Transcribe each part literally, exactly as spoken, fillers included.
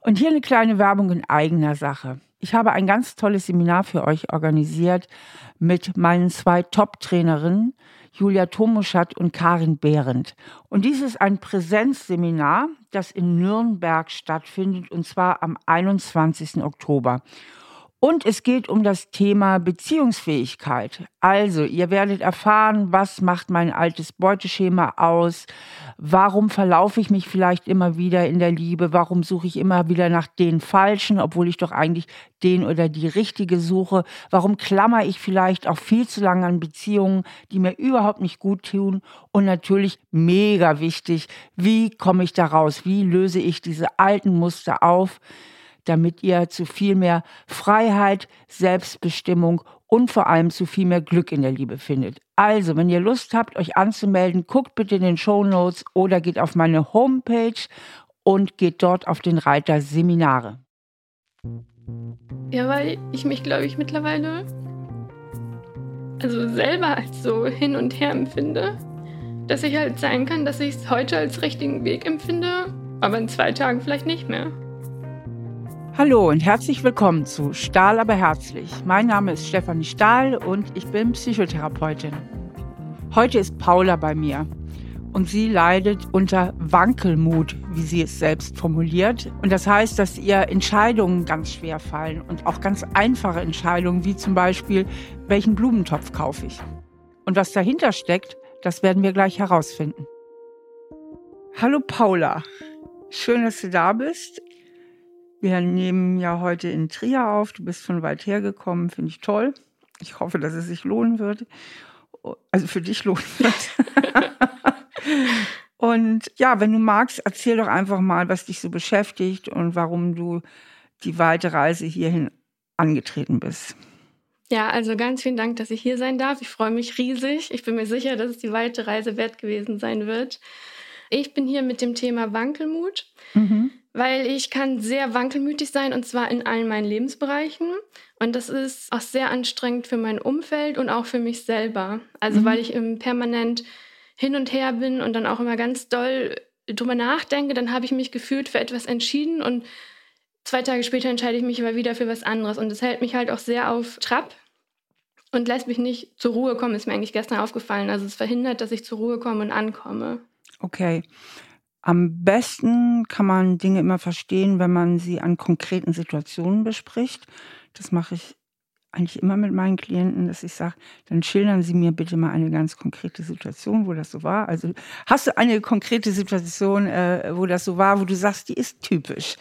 Und hier eine kleine Werbung in eigener Sache. Ich habe ein ganz tolles Seminar für euch organisiert mit meinen zwei Top-Trainerinnen, Julia Tomuschat und Karin Behrendt. Und dies ist ein Präsenzseminar, das in Nürnberg stattfindet, und zwar am einundzwanzigsten Oktober. Und es geht um das Thema Beziehungsfähigkeit. Also, ihr werdet erfahren, was macht mein altes Beuteschema aus? Warum verlaufe ich mich vielleicht immer wieder in der Liebe? Warum suche ich immer wieder nach den Falschen, obwohl ich doch eigentlich den oder die Richtige suche? Warum klammer ich vielleicht auch viel zu lange an Beziehungen, die mir überhaupt nicht gut tun? Und natürlich mega wichtig, wie komme ich da raus? Wie löse ich diese alten Muster auf, damit ihr zu viel mehr Freiheit, Selbstbestimmung und vor allem zu viel mehr Glück in der Liebe findet. Also, wenn ihr Lust habt, euch anzumelden, guckt bitte in den Shownotes oder geht auf meine Homepage und geht dort auf den Reiter Seminare. Ja, weil ich mich, glaube ich, mittlerweile also selber als so hin und her empfinde, dass ich halt sein kann, dass ich es heute als richtigen Weg empfinde, aber in zwei Tagen vielleicht nicht mehr. Hallo und herzlich willkommen zu Stahl aber herzlich. Mein Name ist Stefanie Stahl und ich bin Psychotherapeutin. Heute ist Paula bei mir und sie leidet unter Wankelmut, wie sie es selbst formuliert. Und das heißt, dass ihr Entscheidungen ganz schwer fallen und auch ganz einfache Entscheidungen, wie zum Beispiel, welchen Blumentopf kaufe ich. Und was dahinter steckt, das werden wir gleich herausfinden. Hallo Paula, schön, dass du da bist. Wir nehmen ja heute in Trier auf. Du bist von weit her gekommen, finde ich toll. Ich hoffe, dass es sich lohnen wird. Also für dich lohnen wird. Und ja, wenn du magst, erzähl doch einfach mal, was dich so beschäftigt und warum du die weite Reise hierhin angetreten bist. Ja, also ganz vielen Dank, dass ich hier sein darf. Ich freue mich riesig. Ich bin mir sicher, dass es die weite Reise wert gewesen sein wird. Ich bin hier mit dem Thema Wankelmut. Mhm. Weil ich kann sehr wankelmütig sein, und zwar in allen meinen Lebensbereichen. Und das ist auch sehr anstrengend für mein Umfeld und auch für mich selber. Also mhm. weil ich im permanent hin und her bin und dann auch immer ganz doll drüber nachdenke, dann habe ich mich gefühlt für etwas entschieden und zwei Tage später entscheide ich mich aber wieder für was anderes. Und das hält mich halt auch sehr auf Trab und lässt mich nicht zur Ruhe kommen, ist mir eigentlich gestern aufgefallen. Also es verhindert, dass ich zur Ruhe komme und ankomme. Okay. Am besten kann man Dinge immer verstehen, wenn man sie an konkreten Situationen bespricht. Das mache ich eigentlich immer mit meinen Klienten, dass ich sage, dann schildern Sie mir bitte mal eine ganz konkrete Situation, wo das so war. Also hast du eine konkrete Situation, äh, wo das so war, wo du sagst, die ist typisch?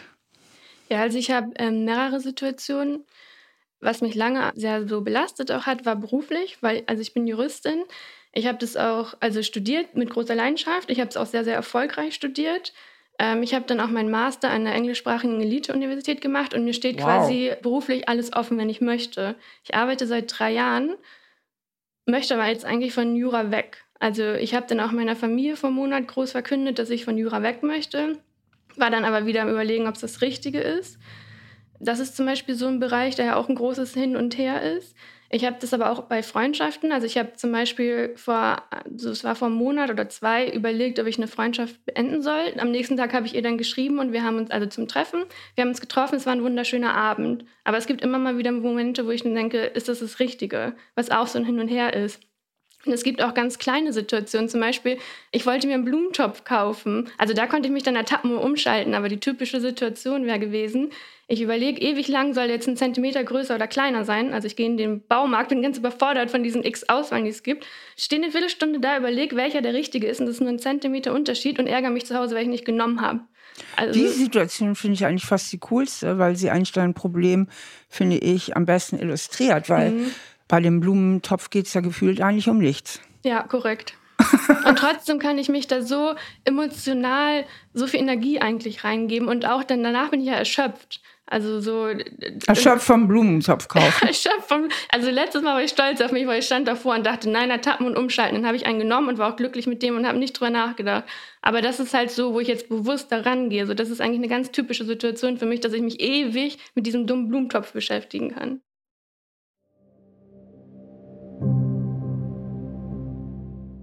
Ja, also ich habe ähm, mehrere Situationen. Was mich lange sehr so belastet auch hat, war beruflich, weil also ich bin Juristin. Ich habe das auch also studiert mit großer Leidenschaft. Ich habe es auch sehr, sehr erfolgreich studiert. Ähm, ich habe dann auch meinen Master an einer englischsprachigen Elite-Universität gemacht und mir steht wow. quasi beruflich alles offen, wenn ich möchte. Ich arbeite seit drei Jahren, möchte aber jetzt eigentlich von Jura weg. Also ich habe dann auch meiner Familie vor einem Monat groß verkündet, dass ich von Jura weg möchte, war dann aber wieder am Überlegen, ob es das Richtige ist. Das ist zum Beispiel so ein Bereich, der ja auch ein großes Hin und Her ist. Ich habe das aber auch bei Freundschaften. Also ich habe zum Beispiel vor, also es war vor einem Monat oder zwei, überlegt, ob ich eine Freundschaft beenden soll. Am nächsten Tag habe ich ihr dann geschrieben und wir haben uns, also zum Treffen, wir haben uns getroffen, es war ein wunderschöner Abend. Aber es gibt immer mal wieder Momente, wo ich dann denke, ist das das Richtige? Was auch so ein Hin und Her ist. Und es gibt auch ganz kleine Situationen, zum Beispiel, ich wollte mir einen Blumentopf kaufen. Also da konnte ich mich dann ertappen und umschalten, aber die typische Situation wäre gewesen, ich überlege ewig lang, soll jetzt ein Zentimeter größer oder kleiner sein. Also ich gehe in den Baumarkt, bin ganz überfordert von diesen x Auswahlen, die es gibt. Stehe eine Viertelstunde da, überlege, welcher der richtige ist und das ist nur ein Zentimeter Unterschied und ärgere mich zu Hause, weil ich nicht genommen habe. Also diese Situation finde ich eigentlich fast die coolste, weil sie eigentlich dein Problem, finde ich, am besten illustriert, weil mhm. bei dem Blumentopf geht es ja gefühlt eigentlich um nichts. Ja, korrekt. Und trotzdem kann ich mich da so emotional, so viel Energie eigentlich reingeben und auch dann danach bin ich ja erschöpft. Also so erschöpft vom Blumentopf kaufen. erschöpft vom, also letztes Mal war ich stolz auf mich, weil ich stand davor und dachte, nein, ertappen und umschalten. Dann habe ich einen genommen und war auch glücklich mit dem und habe nicht drüber nachgedacht. Aber das ist halt so, wo ich jetzt bewusst da rangehe. So, das ist eigentlich eine ganz typische Situation für mich, dass ich mich ewig mit diesem dummen Blumentopf beschäftigen kann. .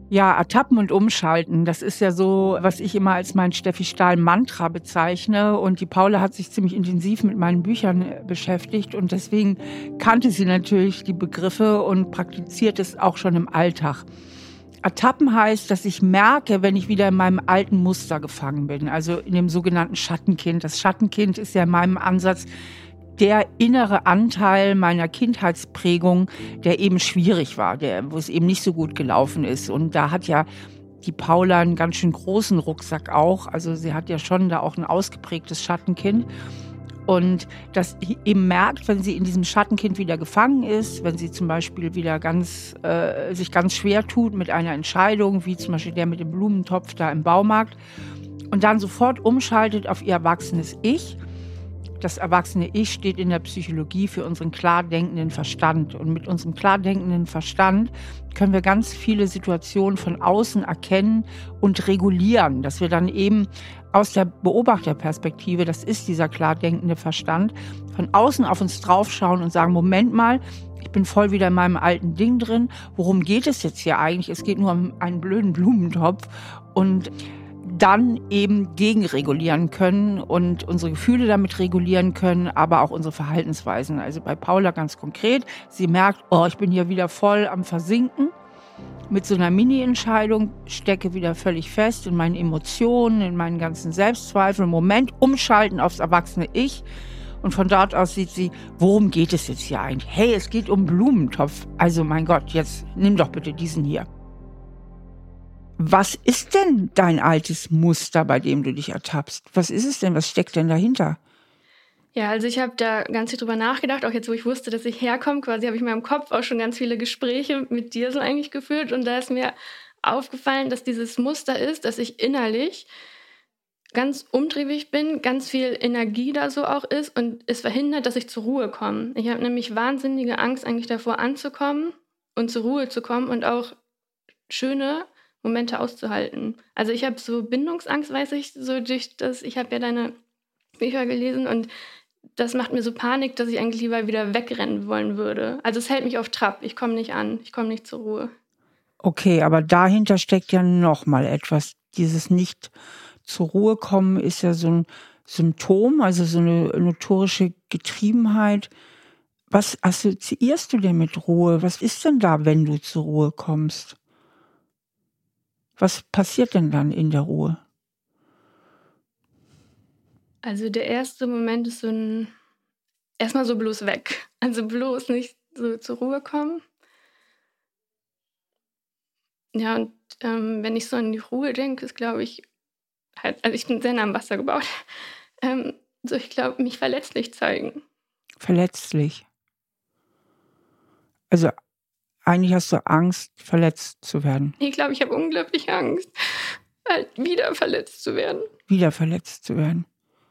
Ja, ertappen und umschalten, das ist ja so, was ich immer als mein Steffi Stahl-Mantra bezeichne. Und die Paula hat sich ziemlich intensiv mit meinen Büchern äh, beschäftigt und deswegen kannte sie natürlich die Begriffe und praktiziert es auch schon im Alltag. Ertappen heißt, dass ich merke, wenn ich wieder in meinem alten Muster gefangen bin, also in dem sogenannten Schattenkind. Das Schattenkind ist ja in meinem Ansatz der innere Anteil meiner Kindheitsprägung, der eben schwierig war, der, wo es eben nicht so gut gelaufen ist. Und da hat ja die Paula einen ganz schön großen Rucksack auch. Also sie hat ja schon da auch ein ausgeprägtes Schattenkind. Und das eben merkt, wenn sie in diesem Schattenkind wieder gefangen ist, wenn sie zum Beispiel wieder ganz, äh, sich ganz schwer tut mit einer Entscheidung, wie zum Beispiel der mit dem Blumentopf da im Baumarkt, und dann sofort umschaltet auf ihr erwachsenes Ich. Das erwachsene Ich steht in der Psychologie für unseren klar denkenden Verstand. Und mit unserem klar denkenden Verstand können wir ganz viele Situationen von außen erkennen und regulieren, dass wir dann eben aus der Beobachterperspektive, das ist dieser klar denkende Verstand, von außen auf uns draufschauen und sagen, Moment mal, ich bin voll wieder in meinem alten Ding drin. Worum geht es jetzt hier eigentlich? Es geht nur um einen blöden Blumentopf. Und dann eben gegenregulieren können und unsere Gefühle damit regulieren können, aber auch unsere Verhaltensweisen. Also bei Paula ganz konkret, sie merkt, oh, ich bin hier wieder voll am Versinken. Mit so einer Mini-Entscheidung stecke wieder völlig fest in meinen Emotionen, in meinen ganzen Selbstzweifeln. Moment, umschalten aufs erwachsene Ich. Und von dort aus sieht sie, worum geht es jetzt hier eigentlich? Hey, es geht um Blumentopf. Also mein Gott, jetzt nimm doch bitte diesen hier. Was ist denn dein altes Muster, bei dem du dich ertappst? Was ist es denn? Was steckt denn dahinter? Ja, also ich habe da ganz viel drüber nachgedacht, auch jetzt, wo ich wusste, dass ich herkomme, quasi habe ich in meinem Kopf auch schon ganz viele Gespräche mit dir so eigentlich geführt. Und da ist mir aufgefallen, dass dieses Muster ist, dass ich innerlich ganz umtriebig bin, ganz viel Energie da so auch ist und es verhindert, dass ich zur Ruhe komme. Ich habe nämlich wahnsinnige Angst eigentlich davor anzukommen und zur Ruhe zu kommen und auch schöne Momente auszuhalten. Also ich habe so Bindungsangst, weiß ich, so durch das, ich habe ja deine Bücher gelesen und das macht mir so Panik, dass ich eigentlich lieber wieder wegrennen wollen würde. Also es hält mich auf Trab, ich komme nicht an, ich komme nicht zur Ruhe. Okay, aber dahinter steckt ja noch mal etwas. Dieses nicht zur Ruhe kommen ist ja so ein Symptom, also so eine notorische Getriebenheit. Was assoziierst du denn mit Ruhe? Was ist denn da, wenn du zur Ruhe kommst? Was passiert denn dann in der Ruhe? Also der erste Moment ist so ein, erstmal so bloß weg. Also bloß nicht so zur Ruhe kommen. Ja, und ähm, wenn ich so an die Ruhe denke, ist, glaube ich, halt, also ich bin sehr nah am Wasser gebaut, ähm, so ich glaube, mich verletzlich zeigen. Verletzlich. Also eigentlich hast du Angst, verletzt zu werden. Ich glaube, ich habe unglaublich Angst, halt wieder verletzt zu werden. Wieder verletzt zu werden.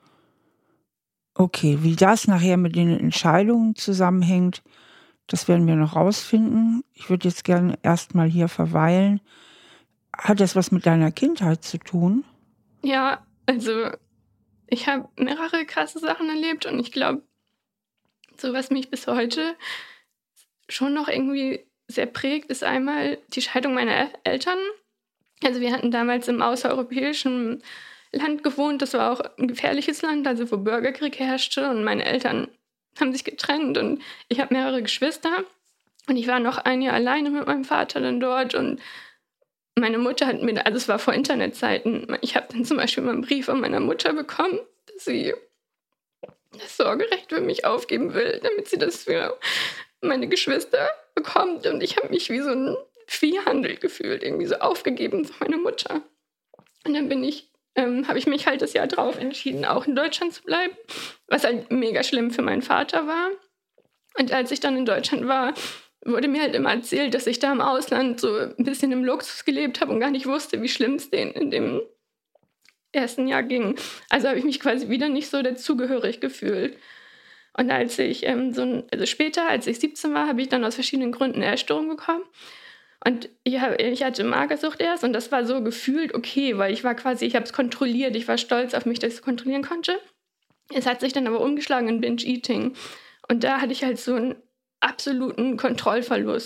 Okay, wie das nachher mit den Entscheidungen zusammenhängt, das werden wir noch rausfinden. Ich würde jetzt gerne erstmal hier verweilen. Hat das was mit deiner Kindheit zu tun? Ja, also ich habe mehrere krasse Sachen erlebt und ich glaube, so was mich bis heute schon noch irgendwie sehr prägt, ist einmal die Scheidung meiner Eltern. Also wir hatten damals im außereuropäischen Land gewohnt, das war auch ein gefährliches Land, also wo Bürgerkrieg herrschte und meine Eltern haben sich getrennt und ich habe mehrere Geschwister und ich war noch ein Jahr alleine mit meinem Vater dann dort und meine Mutter hat mir, also es war vor Internetzeiten, ich habe dann zum Beispiel mal einen Brief von meiner Mutter bekommen, dass sie das Sorgerecht für mich aufgeben will, damit sie das für meine Geschwister bekommt und ich habe mich wie so ein Viehhandel gefühlt, irgendwie so aufgegeben von meiner Mutter. Und dann bin ich, ähm, habe ich mich halt das Jahr drauf entschieden, auch in Deutschland zu bleiben, was halt mega schlimm für meinen Vater war. Und als ich dann in Deutschland war, wurde mir halt immer erzählt, dass ich da im Ausland so ein bisschen im Luxus gelebt habe und gar nicht wusste, wie schlimm es denen in dem ersten Jahr ging. Also habe ich mich quasi wieder nicht so dazugehörig gefühlt. Und als ich ähm, so, also später, als ich siebzehn war, habe ich dann aus verschiedenen Gründen eine Essstörung bekommen. Und ich, hab, ich hatte Magersucht erst und das war so gefühlt okay, weil ich war quasi, ich habe es kontrolliert, ich war stolz auf mich, dass ich es kontrollieren konnte. Es hat sich dann aber umgeschlagen in Binge-Eating. Und da hatte ich halt so einen absoluten Kontrollverlust.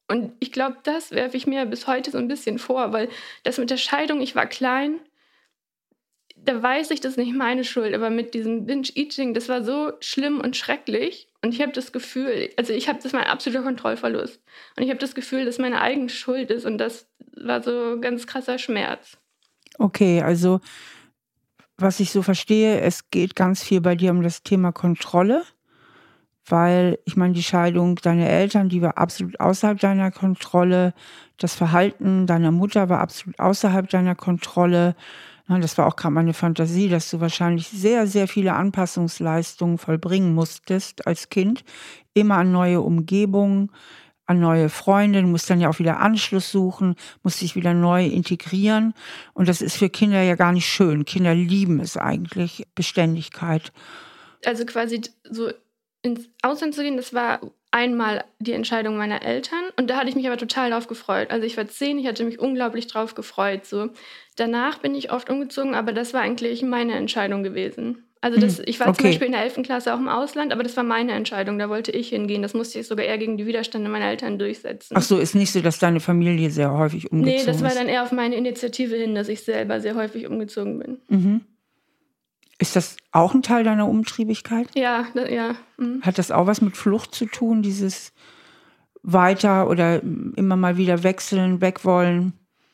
Und ich glaube, das werfe ich mir bis heute so ein bisschen vor, weil das mit der Scheidung, ich war klein, da weiß ich, das ist nicht meine Schuld, aber mit diesem Binge-Eating, das war so schlimm und schrecklich. Und ich habe das Gefühl, also ich habe, das war ein absoluter Kontrollverlust. Und ich habe das Gefühl, dass meine eigene Schuld ist. Und das war so ein ganz krasser Schmerz. Okay, also was ich so verstehe, es geht ganz viel bei dir um das Thema Kontrolle, weil ich meine, die Scheidung deiner Eltern, die war absolut außerhalb deiner Kontrolle. Das Verhalten deiner Mutter war absolut außerhalb deiner Kontrolle. Ja, das war auch gerade meine Fantasie, dass du wahrscheinlich sehr, sehr viele Anpassungsleistungen vollbringen musstest als Kind. Immer an neue Umgebungen, an neue Freunde. Du musst dann ja auch wieder Anschluss suchen, musst dich wieder neu integrieren. Und das ist für Kinder ja gar nicht schön. Kinder lieben es eigentlich, Beständigkeit. Also quasi so ins Ausland zu gehen, das war einmal die Entscheidung meiner Eltern. Und da hatte ich mich aber total drauf gefreut. Also ich war zehn, ich hatte mich unglaublich drauf gefreut. So. Danach bin ich oft umgezogen, aber das war eigentlich meine Entscheidung gewesen. Also das, ich war Okay. zum Beispiel in der elften Klasse auch im Ausland, aber das war meine Entscheidung, da wollte ich hingehen. Das musste ich sogar eher gegen die Widerstände meiner Eltern durchsetzen. Ach so, ist nicht so, dass deine Familie sehr häufig umgezogen ist? Nee, das war dann eher auf meine Initiative hin, dass ich selber sehr häufig umgezogen bin. Mhm. Ist das auch ein Teil deiner Umtriebigkeit? Ja, da, ja. Mhm. Hat das auch was mit Flucht zu tun, dieses weiter oder immer mal wieder wechseln, wegwollen?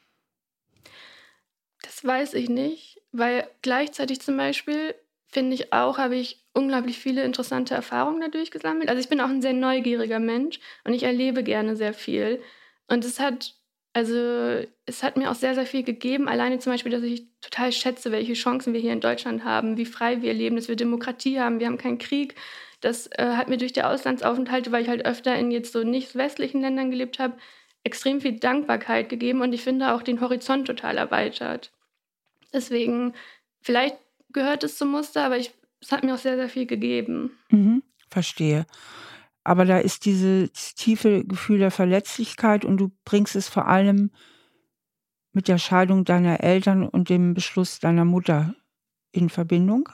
Das weiß ich nicht, weil gleichzeitig zum Beispiel, finde ich auch, habe ich unglaublich viele interessante Erfahrungen dadurch gesammelt. Also ich bin auch ein sehr neugieriger Mensch und ich erlebe gerne sehr viel. Und es hat, also es hat mir auch sehr, sehr viel gegeben. Alleine zum Beispiel, dass ich total schätze, welche Chancen wir hier in Deutschland haben, wie frei wir leben, dass wir Demokratie haben, wir haben keinen Krieg. Das äh, hat mir durch die Auslandsaufenthalte, weil ich halt öfter in jetzt so nicht westlichen Ländern gelebt habe, extrem viel Dankbarkeit gegeben und ich finde auch den Horizont total erweitert. Deswegen, vielleicht gehört es zum Muster, aber ich, es hat mir auch sehr, sehr viel gegeben. Mhm, verstehe. Aber da ist dieses tiefe Gefühl der Verletzlichkeit und du bringst es vor allem mit der Scheidung deiner Eltern und dem Beschluss deiner Mutter in Verbindung?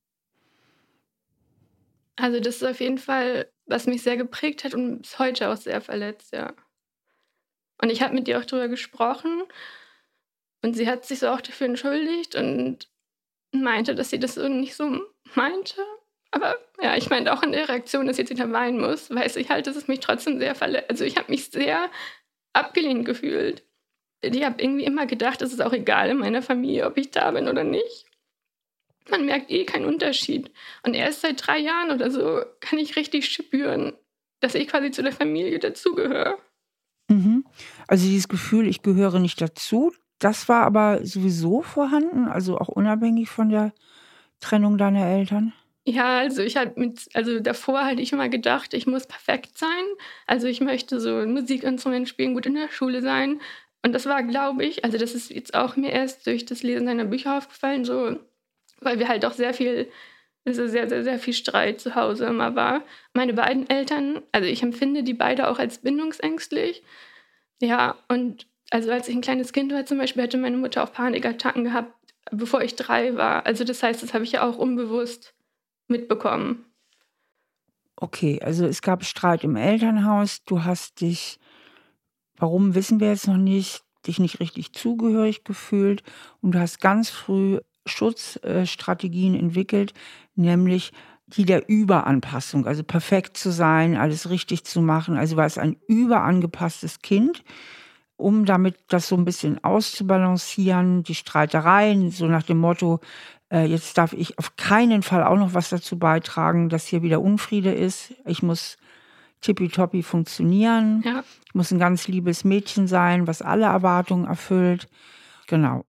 Also das ist auf jeden Fall, was mich sehr geprägt hat und bis heute auch sehr verletzt, ja. Und ich habe mit ihr auch drüber gesprochen und sie hat sich so auch dafür entschuldigt und meinte, dass sie das so nicht so meinte. Aber ja, ich meinte auch in der Reaktion, dass ich jetzt wieder weinen muss, weiß ich halt, dass es mich trotzdem sehr verletzt. Also ich habe mich sehr abgelehnt gefühlt. Ich habe irgendwie immer gedacht, es ist auch egal in meiner Familie, ob ich da bin oder nicht. Man merkt eh keinen Unterschied. Und erst seit drei Jahren oder so kann ich richtig spüren, dass ich quasi zu der Familie dazugehöre. Mhm. Also dieses Gefühl, ich gehöre nicht dazu, das war aber sowieso vorhanden, also auch unabhängig von der Trennung deiner Eltern? Ja, also ich halt mit, also davor hatte ich immer gedacht, ich muss perfekt sein. Also ich möchte so ein Musikinstrument spielen, gut in der Schule sein. Und das war, glaube ich, also das ist jetzt auch mir erst durch das Lesen seiner Bücher aufgefallen, so, weil wir halt auch sehr viel, also sehr, sehr, sehr viel Streit zu Hause immer war. Meine beiden Eltern, also ich empfinde die beide auch als bindungsängstlich. Ja, und also als ich ein kleines Kind war zum Beispiel, hatte meine Mutter auch Panikattacken gehabt, bevor ich drei war. Also das heißt, das habe ich ja auch unbewusst mitbekommen. Okay, also es gab Streit im Elternhaus, du hast dich, warum wissen wir jetzt noch nicht, dich nicht richtig zugehörig gefühlt und du hast ganz früh Schutzstrategien entwickelt, nämlich die der Überanpassung, also perfekt zu sein, alles richtig zu machen. Also war es ein überangepasstes Kind, um damit das so ein bisschen auszubalancieren, die Streitereien, so nach dem Motto, äh, jetzt darf ich auf keinen Fall auch noch was dazu beitragen, dass hier wieder Unfriede ist. Ich muss tippitoppi funktionieren. Ja. Ich muss ein ganz liebes Mädchen sein, was alle Erwartungen erfüllt. Genau.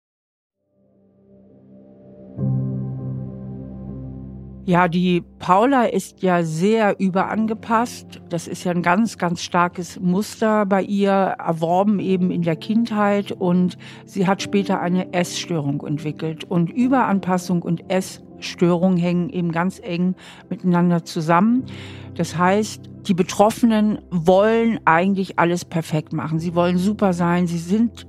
Ja, die Paula ist ja sehr überangepasst. Das ist ja ein ganz, ganz starkes Muster bei ihr, erworben eben in der Kindheit. Und sie hat später eine Essstörung entwickelt. Und Überanpassung und Essstörung hängen eben ganz eng miteinander zusammen. Das heißt, die Betroffenen wollen eigentlich alles perfekt machen. Sie wollen super sein. Sie sind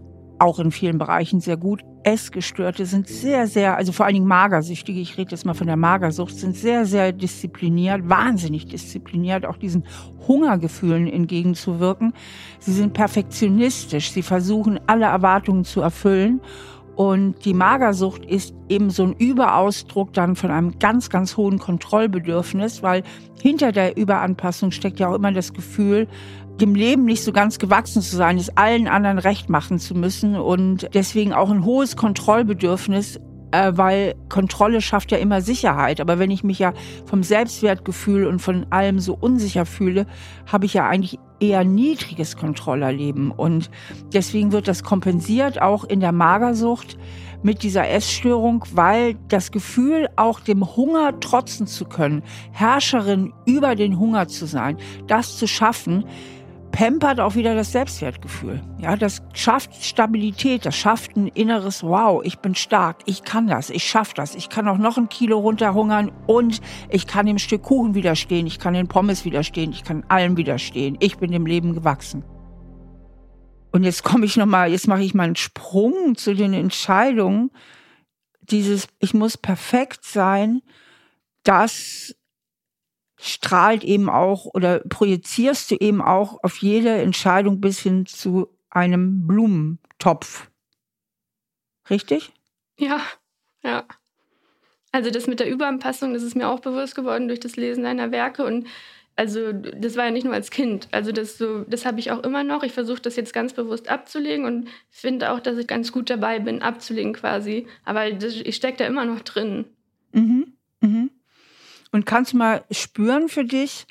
auch in vielen Bereichen sehr gut. Essgestörte sind sehr, sehr, also vor allen Dingen Magersüchtige, ich rede jetzt mal von der Magersucht, sind sehr, sehr diszipliniert, wahnsinnig diszipliniert, auch diesen Hungergefühlen entgegenzuwirken. Sie sind perfektionistisch, sie versuchen, alle Erwartungen zu erfüllen. Und die Magersucht ist eben so ein Überausdruck dann von einem ganz, ganz hohen Kontrollbedürfnis, weil hinter der Überanpassung steckt ja auch immer das Gefühl, dem Leben nicht so ganz gewachsen zu sein, es allen anderen recht machen zu müssen und deswegen auch ein hohes Kontrollbedürfnis, äh, weil Kontrolle schafft ja immer Sicherheit. Aber wenn ich mich ja vom Selbstwertgefühl und von allem so unsicher fühle, habe ich ja eigentlich eher niedriges Kontrollerleben. Und deswegen wird das kompensiert, auch in der Magersucht mit dieser Essstörung, weil das Gefühl, auch dem Hunger trotzen zu können, Herrscherin über den Hunger zu sein, das zu schaffen, pampert auch wieder das Selbstwertgefühl. Ja, das schafft Stabilität, das schafft ein inneres Wow, ich bin stark, ich kann das, ich schaffe das, ich kann auch noch ein Kilo runterhungern und ich kann dem Stück Kuchen widerstehen, ich kann den Pommes widerstehen, ich kann allem widerstehen, ich bin dem Leben gewachsen. Und jetzt komme ich nochmal, jetzt mache ich mal einen Sprung zu den Entscheidungen. Dieses, ich muss perfekt sein, das strahlt eben auch oder projizierst du eben auch auf jede Entscheidung bis hin zu einem Blumentopf. Richtig? Ja, ja. Also das mit der Überanpassung, das ist mir auch bewusst geworden durch das Lesen deiner Werke. Und also das war ja nicht nur als Kind. Also das so, das habe ich auch immer noch. Ich versuche das jetzt ganz bewusst abzulegen und finde auch, dass ich ganz gut dabei bin, abzulegen quasi. Aber das, ich stecke da immer noch drin. Mhm, mhm. Und kannst du mal spüren für dich,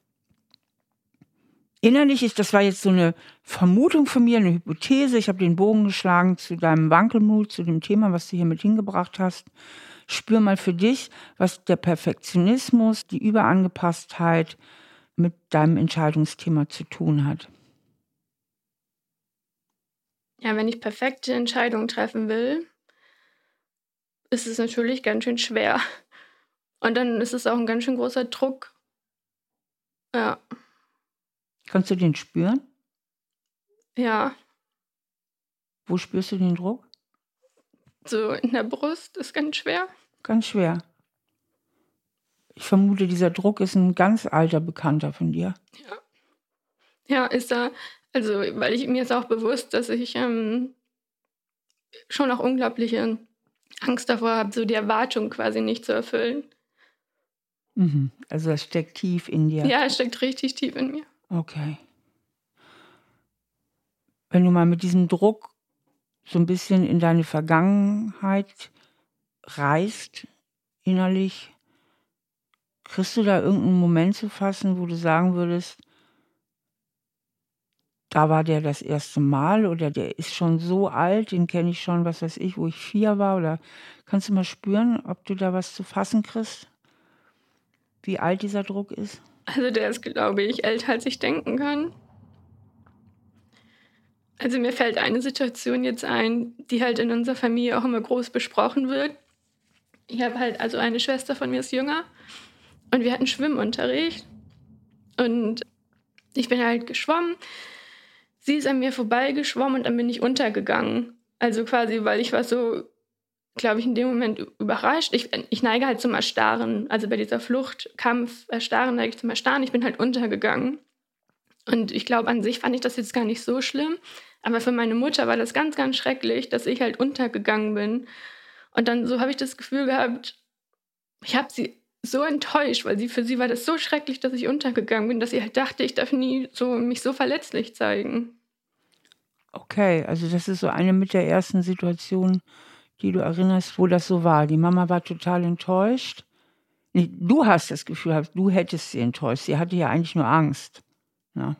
innerlich ist, das war jetzt so eine Vermutung von mir, eine Hypothese, ich habe den Bogen geschlagen zu deinem Wankelmut, zu dem Thema, was du hier mit hingebracht hast. Spür mal für dich, was der Perfektionismus, die Überangepasstheit mit deinem Entscheidungsthema zu tun hat. Ja, wenn ich perfekte Entscheidungen treffen will, ist es natürlich ganz schön schwer. Und dann ist es auch ein ganz schön großer Druck. Ja. Kannst du den spüren? Ja. Wo spürst du den Druck? So in der Brust ist ganz schwer. Ganz schwer. Ich vermute, dieser Druck ist ein ganz alter Bekannter von dir. Ja. Ja, ist er. Also, weil ich mir ist auch bewusst, dass ich ähm, schon auch unglaubliche Angst davor habe, so die Erwartung quasi nicht zu erfüllen. Mhm. Also das steckt tief in dir. Ja, es steckt richtig tief in mir. Okay. Wenn du mal mit diesem Druck so ein bisschen in deine Vergangenheit reist, innerlich, kriegst du da irgendeinen Moment zu fassen, wo du sagen würdest, da war der das erste Mal oder der ist schon so alt, den kenne ich schon, was weiß ich, wo ich vier war? Oder kannst du mal spüren, ob du da was zu fassen kriegst? Wie alt dieser Druck ist? Also der ist, glaube ich, älter, als ich denken kann. Also mir fällt eine Situation jetzt ein, die halt in unserer Familie auch immer groß besprochen wird. Ich habe halt, also eine Schwester von mir ist jünger und wir hatten Schwimmunterricht und ich bin halt geschwommen. Sie ist an mir vorbeigeschwommen und dann bin ich untergegangen. Also quasi, weil ich war so, glaube ich, in dem Moment überrascht. Ich, ich neige halt zum Erstarren. Also bei dieser Flucht, Kampf, Erstarren neige ich zum Erstarren. Ich bin halt untergegangen. Und ich glaube, an sich fand ich das jetzt gar nicht so schlimm. Aber für meine Mutter war das ganz, ganz schrecklich, dass ich halt untergegangen bin. Und dann so habe ich das Gefühl gehabt, ich habe sie so enttäuscht, weil sie für sie war das so schrecklich, dass ich untergegangen bin, dass sie halt dachte, ich darf nie so mich so verletzlich zeigen. Okay, also das ist so eine mit der ersten Situation, die du erinnerst, wo das so war. Die Mama war total enttäuscht. Nee, du hast das Gefühl gehabt, du hättest sie enttäuscht. Sie hatte ja eigentlich nur Angst. Ja.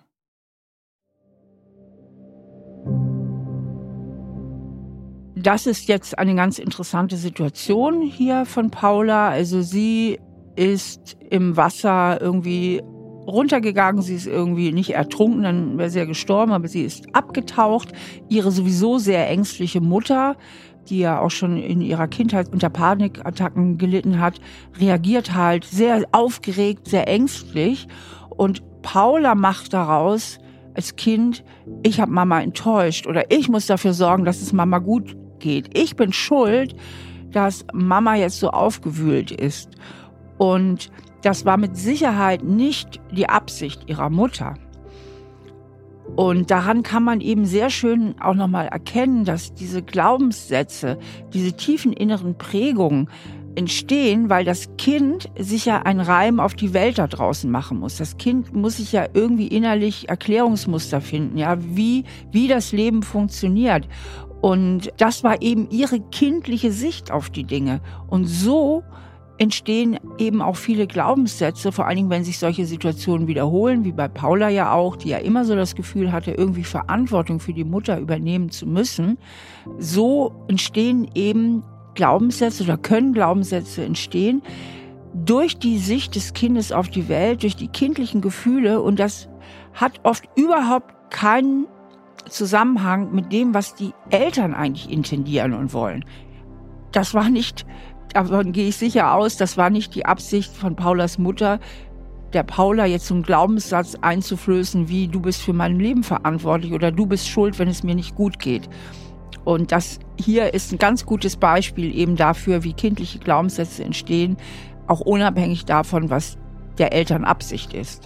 Das ist jetzt eine ganz interessante Situation hier von Paula. Also sie ist im Wasser irgendwie runtergegangen, sie ist irgendwie nicht ertrunken, dann wäre sie ja gestorben, aber sie ist abgetaucht. Ihre sowieso sehr ängstliche Mutter, die ja auch schon in ihrer Kindheit unter Panikattacken gelitten hat, reagiert halt sehr aufgeregt, sehr ängstlich. Und Paula macht daraus als Kind, ich habe Mama enttäuscht oder ich muss dafür sorgen, dass es Mama gut geht. Ich bin schuld, dass Mama jetzt so aufgewühlt ist. Und das war mit Sicherheit nicht die Absicht ihrer Mutter. Und daran kann man eben sehr schön auch nochmal erkennen, dass diese Glaubenssätze, diese tiefen inneren Prägungen entstehen, weil das Kind sich ja einen Reim auf die Welt da draußen machen muss. Das Kind muss sich ja irgendwie innerlich Erklärungsmuster finden, ja, wie, wie das Leben funktioniert. Und das war eben ihre kindliche Sicht auf die Dinge. Und so entstehen eben auch viele Glaubenssätze, vor allen Dingen, wenn sich solche Situationen wiederholen, wie bei Paula ja auch, die ja immer so das Gefühl hatte, irgendwie Verantwortung für die Mutter übernehmen zu müssen. So entstehen eben Glaubenssätze oder können Glaubenssätze entstehen durch die Sicht des Kindes auf die Welt, durch die kindlichen Gefühle. Und das hat oft überhaupt keinen Zusammenhang mit dem, was die Eltern eigentlich intendieren und wollen. Das war nicht, davon gehe ich sicher aus, das war nicht die Absicht von Paulas Mutter, der Paula jetzt so einen Glaubenssatz einzuflößen, wie du bist für mein Leben verantwortlich oder du bist schuld, wenn es mir nicht gut geht. Und das hier ist ein ganz gutes Beispiel eben dafür, wie kindliche Glaubenssätze entstehen, auch unabhängig davon, was der Eltern Absicht ist.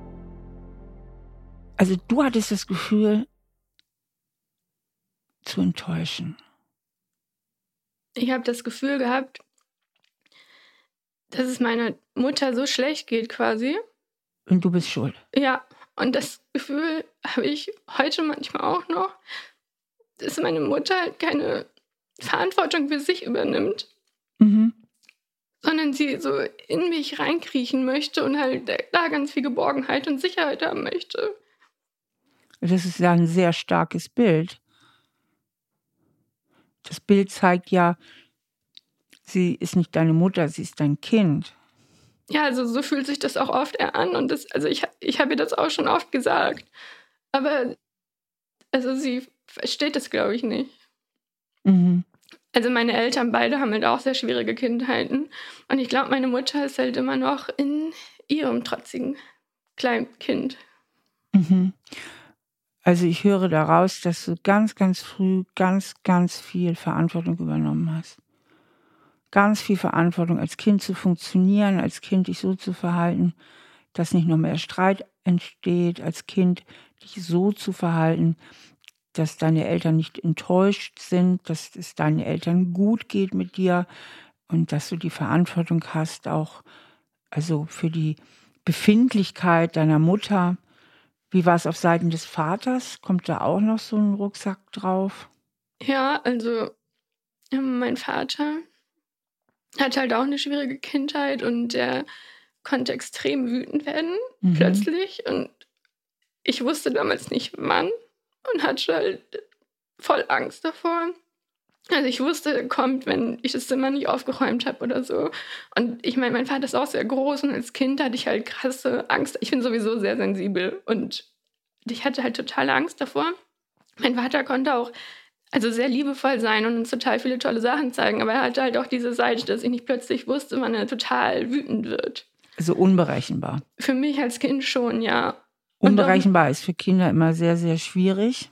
Also du hattest das Gefühl, zu enttäuschen. Ich habe das Gefühl gehabt, dass es meiner Mutter so schlecht geht quasi. Und du bist schuld. Ja, und das Gefühl habe ich heute manchmal auch noch, dass meine Mutter halt keine Verantwortung für sich übernimmt, Mhm. sondern sie so in mich reinkriechen möchte und halt da ganz viel Geborgenheit und Sicherheit haben möchte. Das ist ja ein sehr starkes Bild. Das Bild zeigt ja, sie ist nicht deine Mutter, sie ist dein Kind. Ja, also so fühlt sich das auch oft eher an und das, also ich, ich habe ihr das auch schon oft gesagt, aber also sie versteht das, glaube ich, nicht. Mhm. Also meine Eltern beide haben halt auch sehr schwierige Kindheiten und ich glaube, meine Mutter ist halt immer noch in ihrem trotzigen Kleinkind. Mhm. Also ich höre daraus, dass du ganz, ganz früh ganz, ganz viel Verantwortung übernommen hast. Ganz viel Verantwortung, als Kind zu funktionieren, als Kind dich so zu verhalten, dass nicht noch mehr Streit entsteht, als Kind dich so zu verhalten, dass deine Eltern nicht enttäuscht sind, dass es deinen Eltern gut geht mit dir und dass du die Verantwortung hast, auch also für die Befindlichkeit deiner Mutter. Wie war es auf Seiten des Vaters? Kommt da auch noch so ein Rucksack drauf? Ja, also ähm, mein Vater hat halt auch eine schwierige Kindheit und der konnte extrem wütend werden, Mhm. plötzlich. Und ich wusste damals nicht wann und hatte halt voll Angst davor. Also ich wusste, er kommt, wenn ich das Zimmer nicht aufgeräumt habe oder so. Und ich meine, mein Vater ist auch sehr groß und als Kind hatte ich halt krasse Angst. Ich bin sowieso sehr sensibel und ich hatte halt totale Angst davor. Mein Vater konnte auch also sehr liebevoll sein und uns total viele tolle Sachen zeigen, aber er hatte halt auch diese Seite, dass ich nicht plötzlich wusste, wann er total wütend wird. Also unberechenbar. Für mich als Kind schon, ja. Und Unberechenbar ist für Kinder immer sehr, sehr schwierig,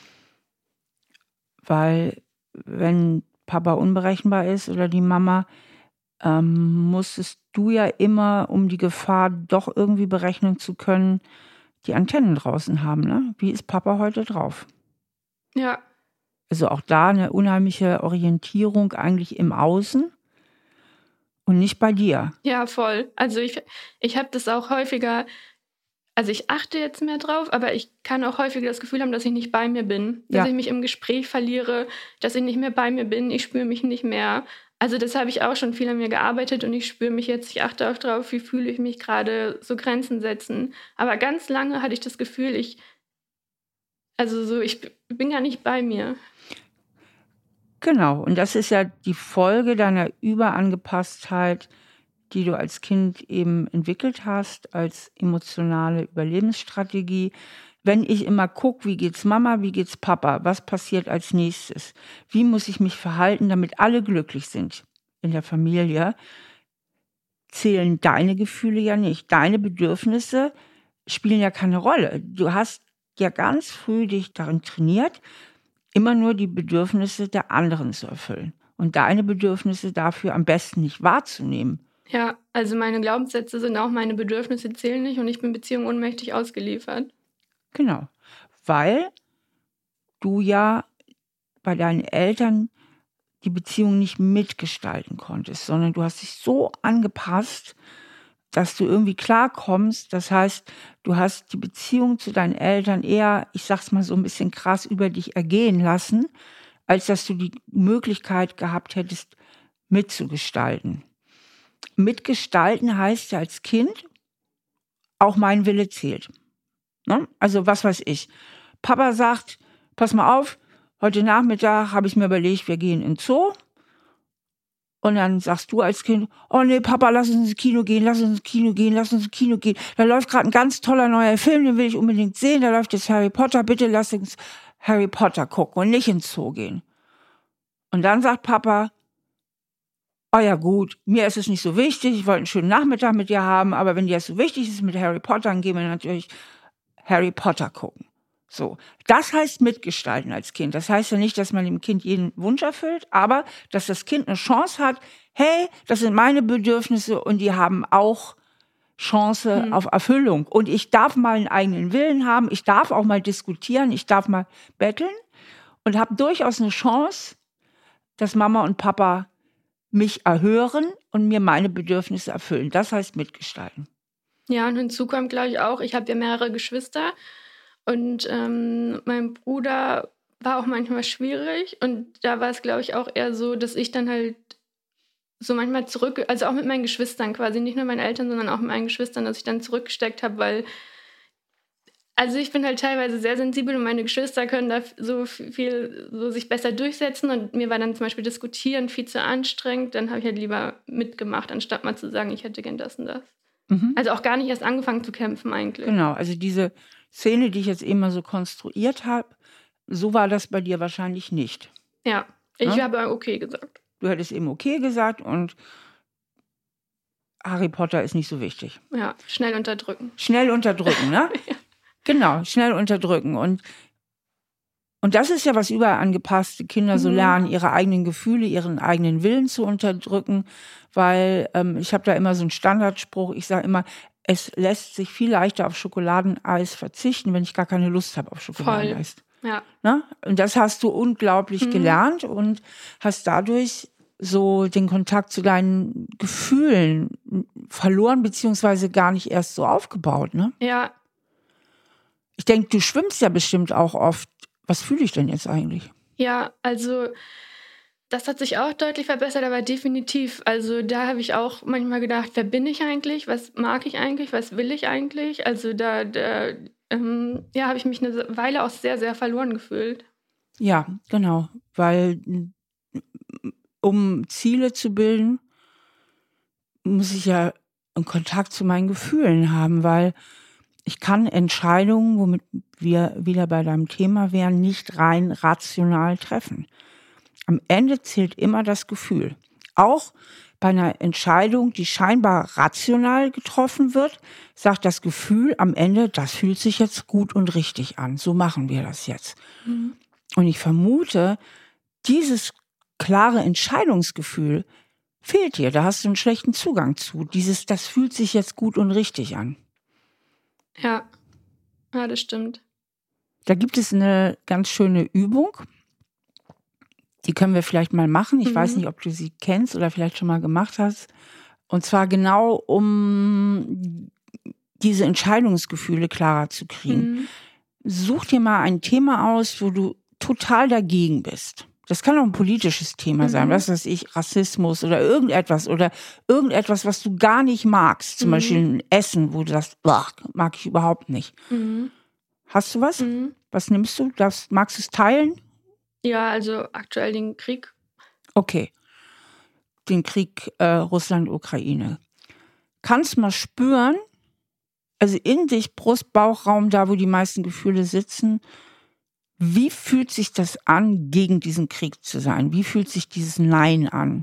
weil wenn Papa unberechenbar ist oder die Mama, ähm, musstest du ja immer, um die Gefahr doch irgendwie berechnen zu können, die Antennen draußen haben. Ne? Wie ist Papa heute drauf? Ja. Also auch da eine unheimliche Orientierung eigentlich im Außen und nicht bei dir. Ja, voll. Also ich, ich habe das auch häufiger, also ich achte jetzt mehr drauf, aber ich kann auch häufiger das Gefühl haben, dass ich nicht bei mir bin. Dass Ja. ich mich im Gespräch verliere, dass ich nicht mehr bei mir bin, ich spüre mich nicht mehr. Also das habe ich auch schon viel an mir gearbeitet und ich spüre mich jetzt, ich achte auch drauf, wie fühle ich mich gerade, so Grenzen setzen. Aber ganz lange hatte ich das Gefühl, ich, also so, ich bin gar nicht bei mir. Genau, und das ist ja die Folge deiner Überangepasstheit, die du als Kind eben entwickelt hast, als emotionale Überlebensstrategie. Wenn ich immer gucke, wie geht's Mama, wie geht's Papa, was passiert als nächstes, wie muss ich mich verhalten, damit alle glücklich sind in der Familie, zählen deine Gefühle ja nicht. Deine Bedürfnisse spielen ja keine Rolle. Du hast ja ganz früh dich darin trainiert, immer nur die Bedürfnisse der anderen zu erfüllen und deine Bedürfnisse dafür am besten nicht wahrzunehmen. Ja, also meine Glaubenssätze sind auch, meine Bedürfnisse zählen nicht und ich bin Beziehung ohnmächtig ausgeliefert. Genau, weil du ja bei deinen Eltern die Beziehung nicht mitgestalten konntest, sondern du hast dich so angepasst, dass du irgendwie klarkommst. Das heißt, du hast die Beziehung zu deinen Eltern eher, ich sag's mal so ein bisschen krass, über dich ergehen lassen, als dass du die Möglichkeit gehabt hättest, mitzugestalten. Mitgestalten heißt ja als Kind, auch mein Wille zählt. Ne? Also was weiß ich. Papa sagt, pass mal auf, heute Nachmittag habe ich mir überlegt, wir gehen in den Zoo. Und dann sagst du als Kind, oh nee, Papa, lass uns ins Kino gehen, lass uns ins Kino gehen, lass uns ins Kino gehen. Da läuft gerade ein ganz toller neuer Film, den will ich unbedingt sehen. Da läuft jetzt Harry Potter, bitte lass uns Harry Potter gucken und nicht ins Zoo gehen. Und dann sagt Papa, oh ja gut, mir ist es nicht so wichtig, ich wollte einen schönen Nachmittag mit dir haben, aber wenn dir das so wichtig ist mit Harry Potter, dann gehen wir natürlich Harry Potter gucken. So, das heißt mitgestalten als Kind. Das heißt ja nicht, dass man dem Kind jeden Wunsch erfüllt, aber dass das Kind eine Chance hat, hey, das sind meine Bedürfnisse und die haben auch Chance Mhm. auf Erfüllung. Und ich darf mal einen eigenen Willen haben, ich darf auch mal diskutieren, ich darf mal betteln und habe durchaus eine Chance, dass Mama und Papa mich erhören und mir meine Bedürfnisse erfüllen. Das heißt mitgestalten. Ja, und hinzu kommt, glaube ich, auch, ich habe ja mehrere Geschwister und ähm, mein Bruder war auch manchmal schwierig und da war es, glaube ich, auch eher so, dass ich dann halt so manchmal zurück, also auch mit meinen Geschwistern quasi, nicht nur meinen Eltern, sondern auch mit meinen Geschwistern, dass ich dann zurückgesteckt habe, weil, also ich bin halt teilweise sehr sensibel und meine Geschwister können da so viel, so sich besser durchsetzen und mir war dann zum Beispiel Diskutieren viel zu anstrengend, dann habe ich halt lieber mitgemacht, anstatt mal zu sagen, ich hätte gern das und das. Mhm. Also auch gar nicht erst angefangen zu kämpfen eigentlich. Genau, also diese Szene, die ich jetzt eben mal so konstruiert habe, so war das bei dir wahrscheinlich nicht. Ja, ich Ja? habe okay gesagt. Du hättest eben okay gesagt und Harry Potter ist nicht so wichtig. Ja, schnell unterdrücken. Schnell unterdrücken, ne? Ja. Genau, schnell unterdrücken. Und, und das ist ja, was überall angepasste Kinder so Mhm. lernen, ihre eigenen Gefühle, ihren eigenen Willen zu unterdrücken, weil ähm, ich habe da immer so einen Standardspruch, ich sage immer, es lässt sich viel leichter auf Schokoladeneis verzichten, wenn ich gar keine Lust habe auf Schokoladeneis. Ja. Ne? Und das hast du unglaublich Mhm. gelernt und hast dadurch so den Kontakt zu deinen Gefühlen verloren, beziehungsweise gar nicht erst so aufgebaut. Ne? Ja. Ich denke, du schwimmst ja bestimmt auch oft. Was fühle ich denn jetzt eigentlich? Ja, also das hat sich auch deutlich verbessert, aber definitiv. Also da habe ich auch manchmal gedacht, wer bin ich eigentlich? Was mag ich eigentlich? Was will ich eigentlich? Also da, da ähm, ja, habe ich mich eine Weile auch sehr, sehr verloren gefühlt. Ja, genau. Weil um Ziele zu bilden, muss ich ja einen Kontakt zu meinen Gefühlen haben, weil ich kann Entscheidungen, womit wir wieder bei deinem Thema wären, nicht rein rational treffen. Am Ende zählt immer das Gefühl. Auch bei einer Entscheidung, die scheinbar rational getroffen wird, sagt das Gefühl am Ende, das fühlt sich jetzt gut und richtig an. So machen wir das jetzt. Mhm. Und ich vermute, dieses klare Entscheidungsgefühl fehlt dir. Da hast du einen schlechten Zugang zu. Dieses, das fühlt sich jetzt gut und richtig an. Ja, ja, das stimmt. Da gibt es eine ganz schöne Übung. Die können wir vielleicht mal machen. Ich Mhm. weiß nicht, ob du sie kennst oder vielleicht schon mal gemacht hast. Und zwar genau, um diese Entscheidungsgefühle klarer zu kriegen. Mhm. Such dir mal ein Thema aus, wo du total dagegen bist. Das kann auch ein politisches Thema Mhm. sein, was weiß ich, Rassismus oder irgendetwas oder irgendetwas, was du gar nicht magst. Zum Mhm. Beispiel ein Essen, wo du sagst, "Ach, mag ich überhaupt nicht." Mhm. Hast du was? Mhm. Was nimmst du? Darfst, magst du es teilen? Ja, also aktuell den Krieg. Okay. Den Krieg äh, Russland-Ukraine. Kannst mal spüren, also in dich, Brust, Bauchraum, da wo die meisten Gefühle sitzen, wie fühlt sich das an, gegen diesen Krieg zu sein? Wie fühlt sich dieses Nein an?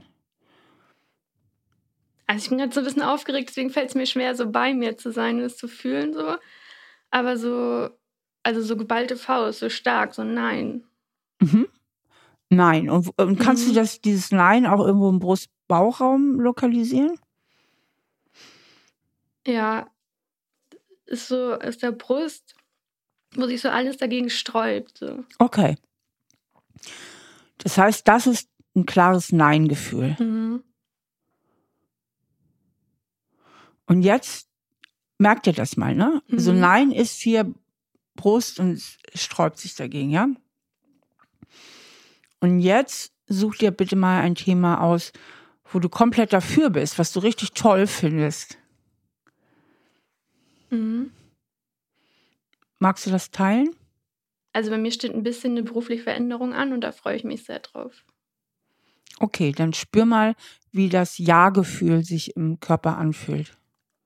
Also ich bin gerade so ein bisschen aufgeregt, deswegen fällt es mir schwer, so bei mir zu sein und es zu fühlen so. Aber so, also so geballte Faust, so stark, so Nein. Mhm. Nein. Und, und kannst Mhm. du das, dieses Nein auch irgendwo im Brust-Bauchraum lokalisieren? Ja, ist so aus der Brust, wo sich so alles dagegen sträubt. So. Okay. Das heißt, das ist ein klares Nein-Gefühl. Mhm. Und jetzt merkt ihr das mal, ne? Mhm. So Nein ist hier Brust und es sträubt sich dagegen, ja? Und jetzt such dir bitte mal ein Thema aus, wo du komplett dafür bist, was du richtig toll findest. Mhm. Magst du das teilen? Also bei mir steht ein bisschen eine berufliche Veränderung an und da freue ich mich sehr drauf. Okay, dann spür mal, wie das Ja-Gefühl sich im Körper anfühlt.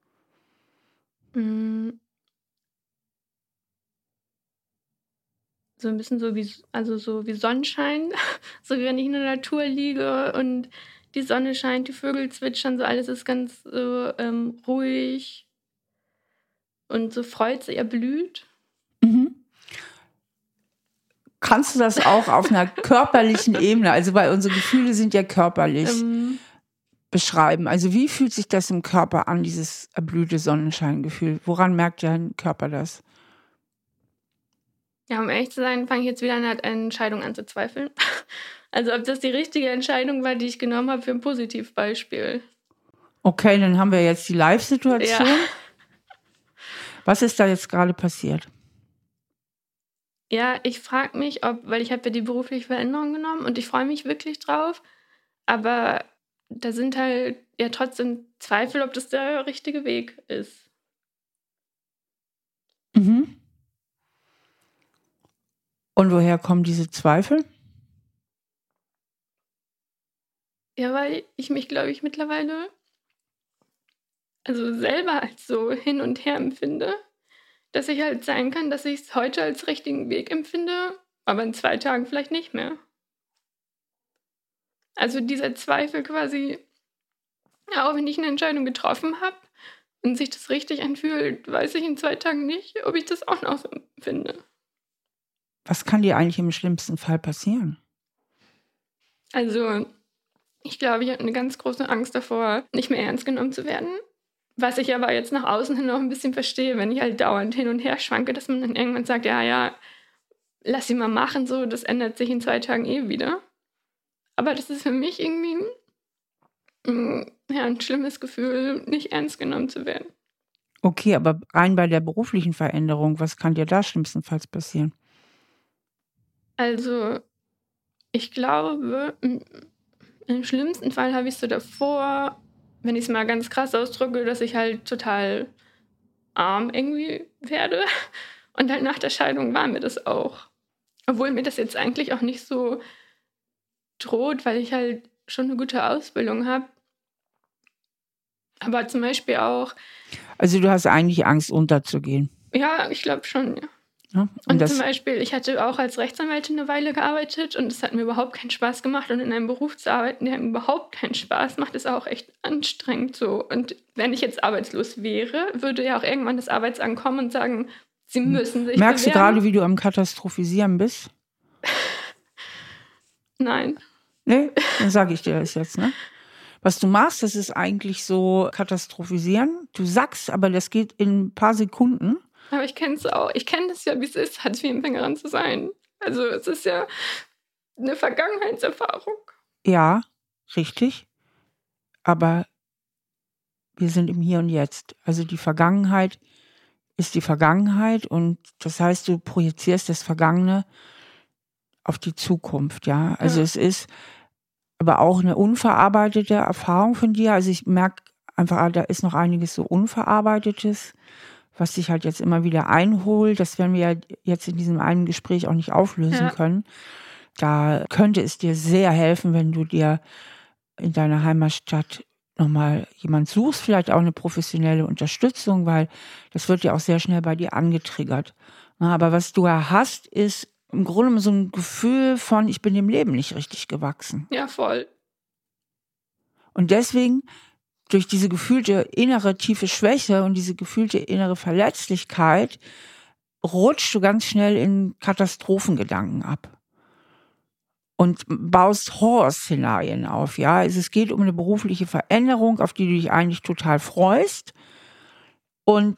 Mhm. So ein bisschen so wie, also so wie Sonnenschein, so wie wenn ich in der Natur liege und die Sonne scheint, die Vögel zwitschern, so alles ist ganz so ähm, ruhig und so freut sich, erblüht. Mhm. Kannst du das auch auf einer körperlichen Ebene, also weil unsere Gefühle sind ja körperlich, Ähm, beschreiben? Also wie fühlt sich das im Körper an, dieses erblühte Sonnenscheingefühl? Woran merkt dein Körper das? ja, um ehrlich zu sein, fange ich jetzt wieder an der Entscheidung an zu zweifeln. Also ob das die richtige Entscheidung war, die ich genommen habe für ein Positivbeispiel. Okay, dann haben wir jetzt die Live-Situation. Ja. Was ist da jetzt gerade passiert? Ja, ich frage mich, ob, weil ich habe ja die berufliche Veränderung genommen und ich freue mich wirklich drauf, aber da sind halt ja trotzdem Zweifel, ob das der richtige Weg ist. Mhm. Und woher kommen diese Zweifel? Ja, weil ich mich, glaube ich, mittlerweile also selber als so hin und her empfinde, dass ich halt sein kann, dass ich es heute als richtigen Weg empfinde, aber in zwei Tagen vielleicht nicht mehr. Also dieser Zweifel quasi, ja, auch wenn ich eine Entscheidung getroffen habe und sich das richtig anfühlt, weiß ich in zwei Tagen nicht, ob ich das auch noch so empfinde. Was kann dir eigentlich im schlimmsten Fall passieren? Also, ich glaube, ich habe eine ganz große Angst davor, nicht mehr ernst genommen zu werden. Was ich aber jetzt nach außen hin noch ein bisschen verstehe, wenn ich halt dauernd hin und her schwanke, dass man dann irgendwann sagt: „Ja, ja, lass sie mal machen so, das ändert sich in zwei Tagen eh wieder.“ Aber das ist für mich irgendwie, hm, ja, 'n schlimmes Gefühl, nicht ernst genommen zu werden. Okay, aber rein bei der beruflichen Veränderung, was kann dir da schlimmstenfalls passieren? Also, ich glaube, im im schlimmsten Fall habe ich so davor, wenn ich's mal ganz krass ausdrücke, dass ich halt total arm irgendwie werde. Und halt nach der Scheidung war mir das auch. Obwohl mir das jetzt eigentlich auch nicht so droht, weil ich halt schon eine gute Ausbildung habe. Aber zum Beispiel auch, Also du hast eigentlich Angst, unterzugehen. ja, ich glaube schon, ja. Ne? Und Und zum das, Beispiel, ich hatte auch als Rechtsanwältin eine Weile gearbeitet und es hat mir überhaupt keinen Spaß gemacht. Und in einem Beruf zu arbeiten, der einem überhaupt keinen Spaß macht, ist auch echt anstrengend so. Und wenn ich jetzt arbeitslos wäre, würde ja auch irgendwann das Arbeitsamt kommen und sagen, sie müssen sich merkst du bewerben. gerade, wie du am Katastrophisieren bist? Nein. Ne? Dann sage ich dir das jetzt, ne? Was du machst, das ist eigentlich so katastrophisieren. Du sagst, aber das geht in ein paar Sekunden. Aber ich kenne es auch. Ich kenne das ja, wie es ist, Hartz-vier-Empfängerin zu sein. Also es ist ja eine Vergangenheitserfahrung. Ja, richtig. Aber wir sind im Hier und Jetzt. Also die Vergangenheit ist die Vergangenheit und das heißt, du projizierst das Vergangene auf die Zukunft, ja. Also Ja. es ist aber auch eine unverarbeitete Erfahrung von dir. Also ich merke einfach, da ist noch einiges so Unverarbeitetes, was sich halt jetzt immer wieder einholt. Das werden wir ja jetzt in diesem einen Gespräch auch nicht auflösen Ja. können. Da könnte es dir sehr helfen, wenn du dir in deiner Heimatstadt nochmal jemand suchst, vielleicht auch eine professionelle Unterstützung, weil das wird ja auch sehr schnell bei dir angetriggert. Na, aber was du ja hast, ist im Grunde so ein Gefühl von, ich bin dem Leben nicht richtig gewachsen. Ja, voll. Und deswegen, durch diese gefühlte innere tiefe Schwäche und diese gefühlte innere Verletzlichkeit, rutschst du ganz schnell in Katastrophengedanken ab und baust Horrorszenarien auf. Ja, also es geht um eine berufliche Veränderung, auf die du dich eigentlich total freust. Und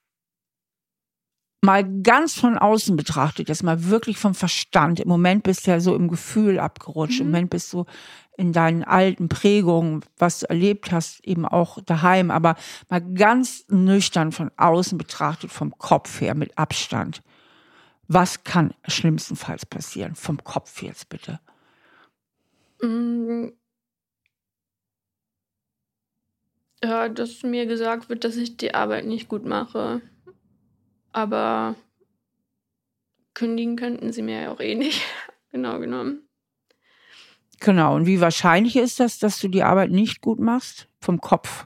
mal ganz von außen betrachtet, jetzt mal wirklich vom Verstand. Im Moment bist du ja so im Gefühl abgerutscht. Mhm. Im Moment bist du in deinen alten Prägungen, was du erlebt hast, eben auch daheim. Aber mal ganz nüchtern von außen betrachtet, vom Kopf her, mit Abstand. Was kann schlimmstenfalls passieren? Vom Kopf jetzt bitte. Ja, dass mir gesagt wird, dass ich die Arbeit nicht gut mache. Aber kündigen könnten sie mir ja auch eh nicht, genau genommen. Genau, und wie wahrscheinlich ist das, dass du die Arbeit nicht gut machst? Vom Kopf.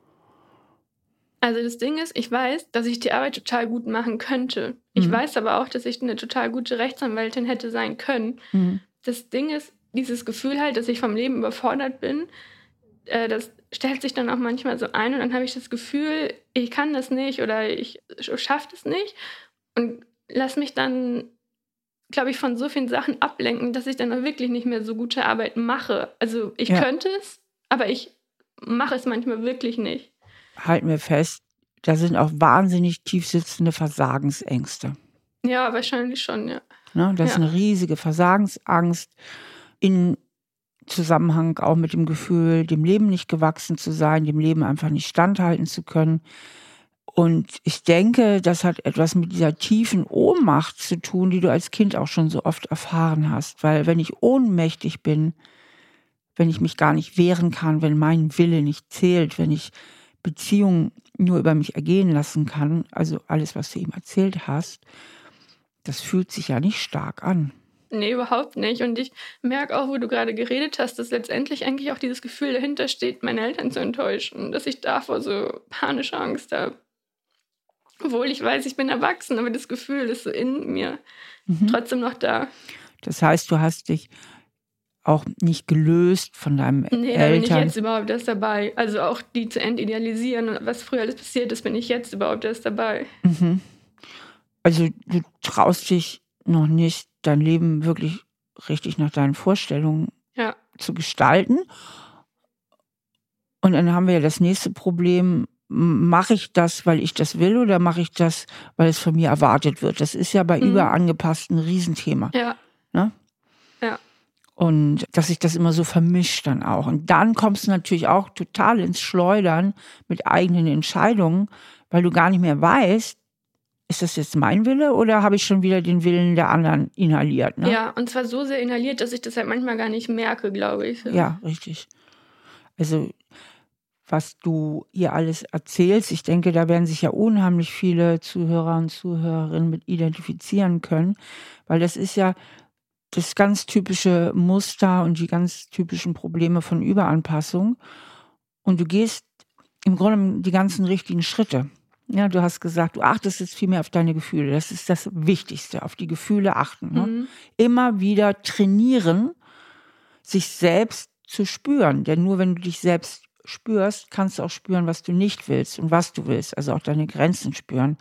Also das Ding ist, ich weiß, dass ich die Arbeit total gut machen könnte. Ich mhm. weiß aber auch, dass ich eine total gute Rechtsanwältin hätte sein können. Mhm. Das Ding ist, dieses Gefühl halt, dass ich vom Leben überfordert bin, äh, das stellt sich dann auch manchmal so ein und dann habe ich das Gefühl, ich kann das nicht oder ich schaffe das nicht und lass mich dann, glaube ich, von so vielen Sachen ablenken, dass ich dann auch wirklich nicht mehr so gute Arbeit mache. Also ich ja. könnte es, aber ich mache es manchmal wirklich nicht. Halten wir fest, da sind auch wahnsinnig tiefsitzende Versagensängste. Ja, wahrscheinlich schon, ja. Ne, das ja. ist eine riesige Versagensangst in Zusammenhang auch mit dem Gefühl, dem Leben nicht gewachsen zu sein, dem Leben einfach nicht standhalten zu können. Und ich denke, das hat etwas mit dieser tiefen Ohnmacht zu tun, die du als Kind auch schon so oft erfahren hast. Weil wenn ich ohnmächtig bin, wenn ich mich gar nicht wehren kann, wenn mein Wille nicht zählt, wenn ich Beziehungen nur über mich ergehen lassen kann, also alles, was du ihm erzählt hast, das fühlt sich ja nicht stark an. Nee, überhaupt nicht. Und ich merke auch, wo du gerade geredet hast, dass letztendlich eigentlich auch dieses Gefühl dahinter steht, meine Eltern zu enttäuschen, dass ich davor so panische Angst habe. Obwohl ich weiß, ich bin erwachsen, aber das Gefühl ist so in mir mhm. trotzdem noch da. Das heißt, du hast dich auch nicht gelöst von deinem nee, Eltern. Da bin ich jetzt überhaupt erst dabei. Also auch die zu entidealisieren und was früher alles passiert ist, bin ich jetzt überhaupt erst dabei. Mhm. Also du traust dich noch nicht, dein Leben wirklich richtig nach deinen Vorstellungen ja. zu gestalten. Und dann haben wir ja das nächste Problem, mache ich das, weil ich das will oder mache ich das, weil es von mir erwartet wird? Das ist ja bei mhm. Überangepassten ein Riesenthema. Ja. Ne? Ja. Und dass sich das immer so vermischt dann auch. Und dann kommst du natürlich auch total ins Schleudern mit eigenen Entscheidungen, weil du gar nicht mehr weißt, ist das jetzt mein Wille oder habe ich schon wieder den Willen der anderen inhaliert? Ne? Ja, und zwar so sehr inhaliert, dass ich das halt manchmal gar nicht merke, glaube ich. Ja, richtig. Also was du hier alles erzählst, ich denke, da werden sich ja unheimlich viele Zuhörer und Zuhörerinnen mit identifizieren können, weil das ist ja das ganz typische Muster und die ganz typischen Probleme von Überanpassung. Und du gehst im Grunde die ganzen richtigen Schritte. Ja, du hast gesagt, du achtest jetzt viel mehr auf deine Gefühle. Das ist das Wichtigste, auf die Gefühle achten. Ne? Mhm. Immer wieder trainieren, sich selbst zu spüren. Denn nur wenn du dich selbst spürst, kannst du auch spüren, was du nicht willst und was du willst. Also auch deine Grenzen spüren.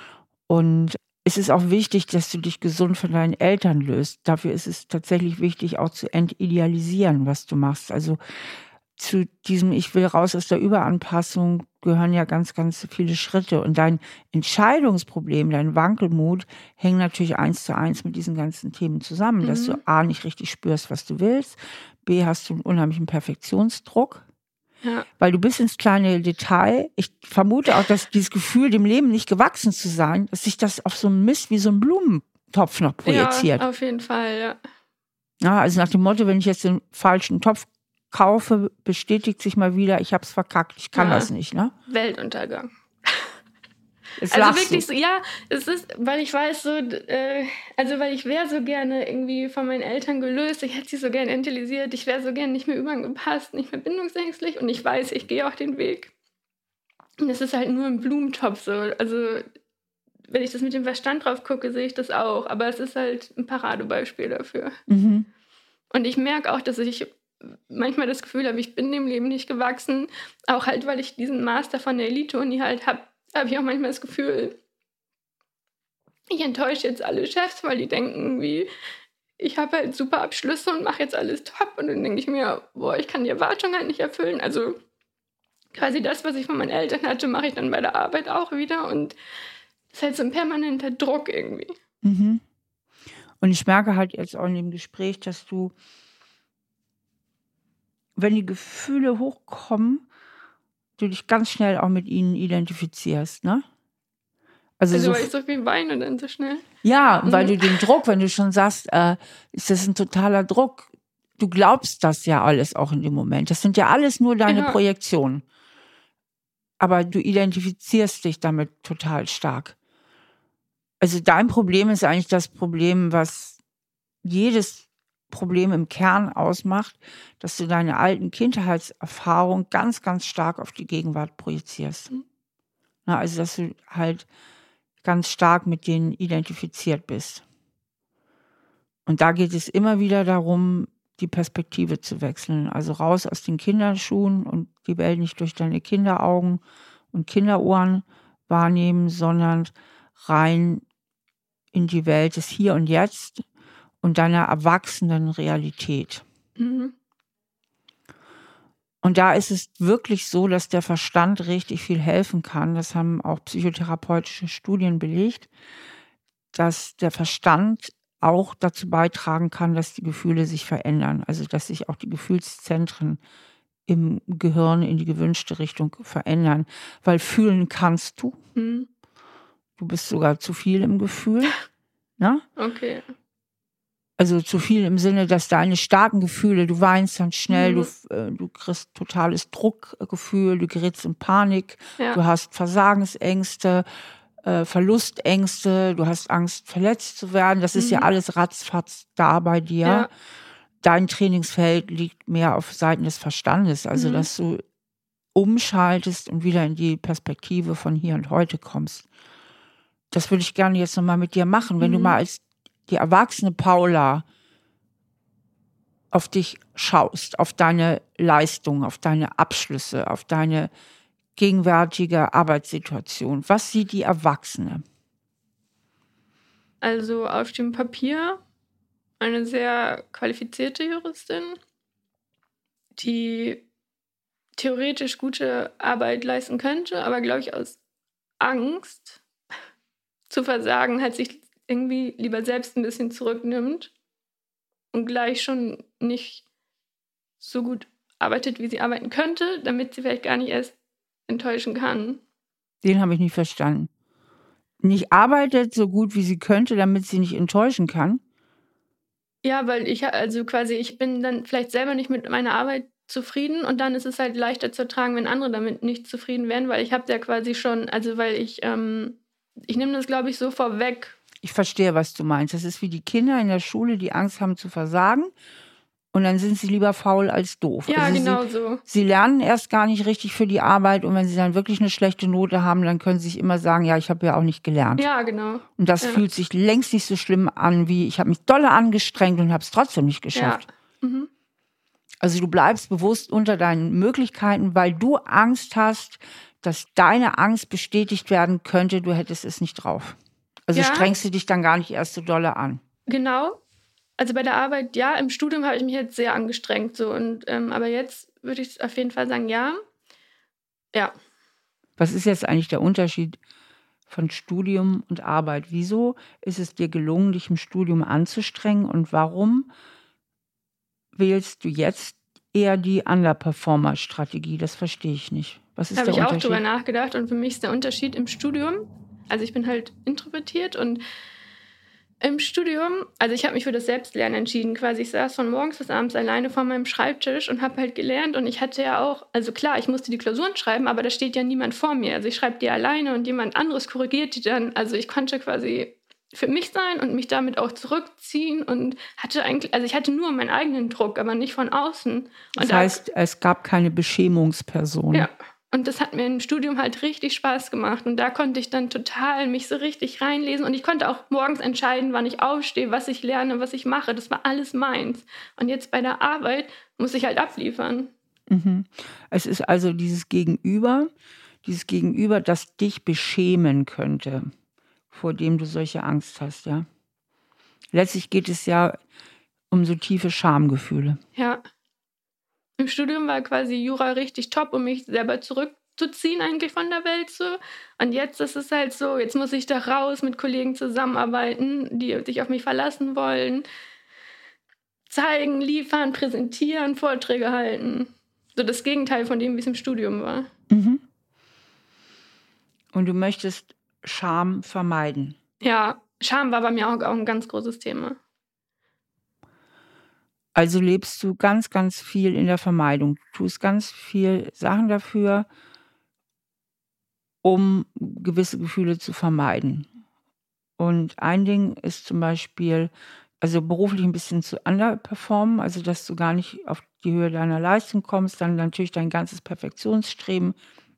Und es ist auch wichtig, dass du dich gesund von deinen Eltern löst. Dafür ist es tatsächlich wichtig, auch zu entidealisieren, was du machst. Also zu diesem Ich will raus aus der Überanpassung gehören ja ganz, ganz viele Schritte. Und dein Entscheidungsproblem, dein Wankelmut hängt natürlich eins zu eins mit diesen ganzen Themen zusammen, mhm. dass du A, nicht richtig spürst, was du willst, B, hast du einen unheimlichen Perfektionsdruck. Ja. Weil du bist ins kleine Detail. Ich vermute auch, dass dieses Gefühl, dem Leben nicht gewachsen zu sein, dass sich das auf so einen Mist wie so einen Blumentopf noch projiziert. Ja, auf jeden Fall, ja. Ja, also nach dem Motto, wenn ich jetzt den falschen Topf kaufe, bestätigt sich mal wieder, ich hab's verkackt, ich kann ja. das nicht, ne? Weltuntergang. Jetzt also wirklich du. so, ja, es ist, weil ich weiß so, äh, also weil ich wäre so gerne irgendwie von meinen Eltern gelöst, ich hätte sie so gerne entilisiert, ich wäre so gerne nicht mehr überangepasst, nicht mehr bindungsängstlich und ich weiß, ich gehe auch den Weg. Und es ist halt nur ein Blumentopf so, also wenn ich das mit dem Verstand drauf gucke, sehe ich das auch, aber es ist halt ein Paradebeispiel dafür. Mhm. Und ich merke auch, dass ich manchmal das Gefühl habe, ich bin dem Leben nicht gewachsen, auch halt, weil ich diesen Master von der Elite-Uni halt habe, habe ich auch manchmal das Gefühl, ich enttäusche jetzt alle Chefs, weil die denken, wie ich habe halt super Abschlüsse und mache jetzt alles top. Und dann denke ich mir, boah, ich kann die Erwartungen halt nicht erfüllen. Also quasi das, was ich von meinen Eltern hatte, mache ich dann bei der Arbeit auch wieder. Und das ist halt so ein permanenter Druck irgendwie. Mhm. Und ich merke halt jetzt auch in dem Gespräch, dass du, wenn die Gefühle hochkommen, du dich ganz schnell auch mit ihnen identifizierst, ne? Also, Also so, weil ich so viel weine dann so schnell. ja, Mhm. weil du den Druck, wenn du schon sagst, äh, ist das ein totaler Druck, du glaubst das ja alles auch in dem Moment. Das sind ja alles nur deine Ja. Projektionen. Aber du identifizierst dich damit total stark. Also dein Problem ist eigentlich das Problem, was jedes Problem im Kern ausmacht, dass du deine alten Kindheitserfahrungen ganz, ganz stark auf die Gegenwart projizierst. Mhm. Na, also dass du halt ganz stark mit denen identifiziert bist. Und da geht es immer wieder darum, die Perspektive zu wechseln. Also raus aus den Kinderschuhen und die Welt nicht durch deine Kinderaugen und Kinderohren wahrnehmen, sondern rein in die Welt des Hier und Jetzt und deiner erwachsenen Realität. Mhm. Und da ist es wirklich so, dass der Verstand richtig viel helfen kann. Das haben auch psychotherapeutische Studien belegt, dass der Verstand auch dazu beitragen kann, dass die Gefühle sich verändern. Also dass sich auch die Gefühlszentren im Gehirn in die gewünschte Richtung verändern. Weil fühlen kannst du. Mhm. Du bist sogar zu viel im Gefühl. Ne? Okay. Also zu viel im Sinne, dass deine starken Gefühle, du weinst dann schnell, Mhm. du, äh, du kriegst totales Druckgefühl, du gerätst in Panik, Ja. du hast Versagensängste, äh, Verlustängste, du hast Angst, verletzt zu werden. Das ist ja Mhm. alles ratzfatz da bei dir. Ja. Dein Trainingsfeld liegt mehr auf Seiten des Verstandes, also Mhm. dass du umschaltest und wieder in die Perspektive von hier und heute kommst. Das würde ich gerne jetzt nochmal mit dir machen, wenn du Mhm. mal als die erwachsene Paula auf dich schaust, auf deine Leistung, auf deine Abschlüsse, auf deine gegenwärtige Arbeitssituation. Was sieht die Erwachsene? Also auf dem Papier eine sehr qualifizierte Juristin, die theoretisch gute Arbeit leisten könnte, aber glaube ich aus Angst zu versagen halt sich irgendwie lieber selbst ein bisschen zurücknimmt und gleich schon nicht so gut arbeitet, wie sie arbeiten könnte, damit sie vielleicht gar nicht erst enttäuschen kann. Den habe ich nicht verstanden. Nicht arbeitet so gut, wie sie könnte, damit sie nicht enttäuschen kann? Ja, weil ich also quasi ich bin dann vielleicht selber nicht mit meiner Arbeit zufrieden und dann ist es halt leichter zu ertragen, wenn andere damit nicht zufrieden wären, weil ich habe ja quasi schon also, weil ich, ähm ich nehme das, glaube ich, so vorweg. Ich verstehe, was du meinst. Das ist wie die Kinder in der Schule, die Angst haben zu versagen. Und dann sind sie lieber faul als doof. Ja, also genau sie, so. sie lernen erst gar nicht richtig für die Arbeit. Und wenn sie dann wirklich eine schlechte Note haben, dann können sie sich immer sagen, ja, ich habe ja auch nicht gelernt. Ja, genau. Und das Ja. fühlt sich längst nicht so schlimm an, wie ich habe mich dolle angestrengt und habe es trotzdem nicht geschafft. Ja. Mhm. Also du bleibst bewusst unter deinen Möglichkeiten, weil du Angst hast, dass deine Angst bestätigt werden könnte, du hättest es nicht drauf. Also Ja. strengst du dich dann gar nicht erst so dolle an. Genau. Also bei der Arbeit, ja, im Studium habe ich mich jetzt sehr angestrengt so und ähm, aber jetzt würde ich auf jeden Fall sagen, ja. Ja. Was ist jetzt eigentlich der Unterschied von Studium und Arbeit? Wieso ist es dir gelungen, dich im Studium anzustrengen und warum wählst du jetzt eher die Underperformer-Strategie? Das verstehe ich nicht. Was ist Habe der ich auch Unterschied? drüber nachgedacht und für mich ist der Unterschied im Studium, also ich bin halt introvertiert und im Studium, also ich habe mich für das Selbstlernen entschieden quasi. Ich saß von morgens bis abends alleine vor meinem Schreibtisch und habe halt gelernt und ich hatte ja auch, also klar, ich musste die Klausuren schreiben, aber da steht ja niemand vor mir. Also ich schreibe die alleine und jemand anderes korrigiert die dann. Also ich konnte quasi für mich sein und mich damit auch zurückziehen und hatte eigentlich, also ich hatte nur meinen eigenen Druck, aber nicht von außen. Und Das da- heißt, es gab keine Beschämungsperson. Ja, und das hat mir im Studium halt richtig Spaß gemacht. Und da konnte ich dann total mich so richtig reinlesen. Und ich konnte auch morgens entscheiden, wann ich aufstehe, was ich lerne, was ich mache. Das war alles meins. Und jetzt bei der Arbeit muss ich halt abliefern. Mhm. Es ist also dieses Gegenüber, dieses Gegenüber, das dich beschämen könnte. vor dem du solche Angst hast, ja. Letztlich geht es ja um so tiefe Schamgefühle. Ja. Im Studium war quasi Jura richtig top, um mich selber zurückzuziehen eigentlich von der Welt so. Und jetzt ist es halt so, jetzt muss ich da raus, mit Kollegen zusammenarbeiten, die sich auf mich verlassen wollen. Zeigen, liefern, präsentieren, Vorträge halten. So das Gegenteil von dem, wie es im Studium war. Mhm. Und du möchtest Scham vermeiden. Ja, Scham war bei mir auch, auch ein ganz großes Thema. Also lebst du ganz, ganz viel in der Vermeidung. Du tust ganz viel Sachen dafür, um gewisse Gefühle zu vermeiden. Und ein Ding ist zum Beispiel, also beruflich ein bisschen zu underperformen, also dass du gar nicht auf die Höhe deiner Leistung kommst, dann natürlich dein ganzes Perfektionsstreben,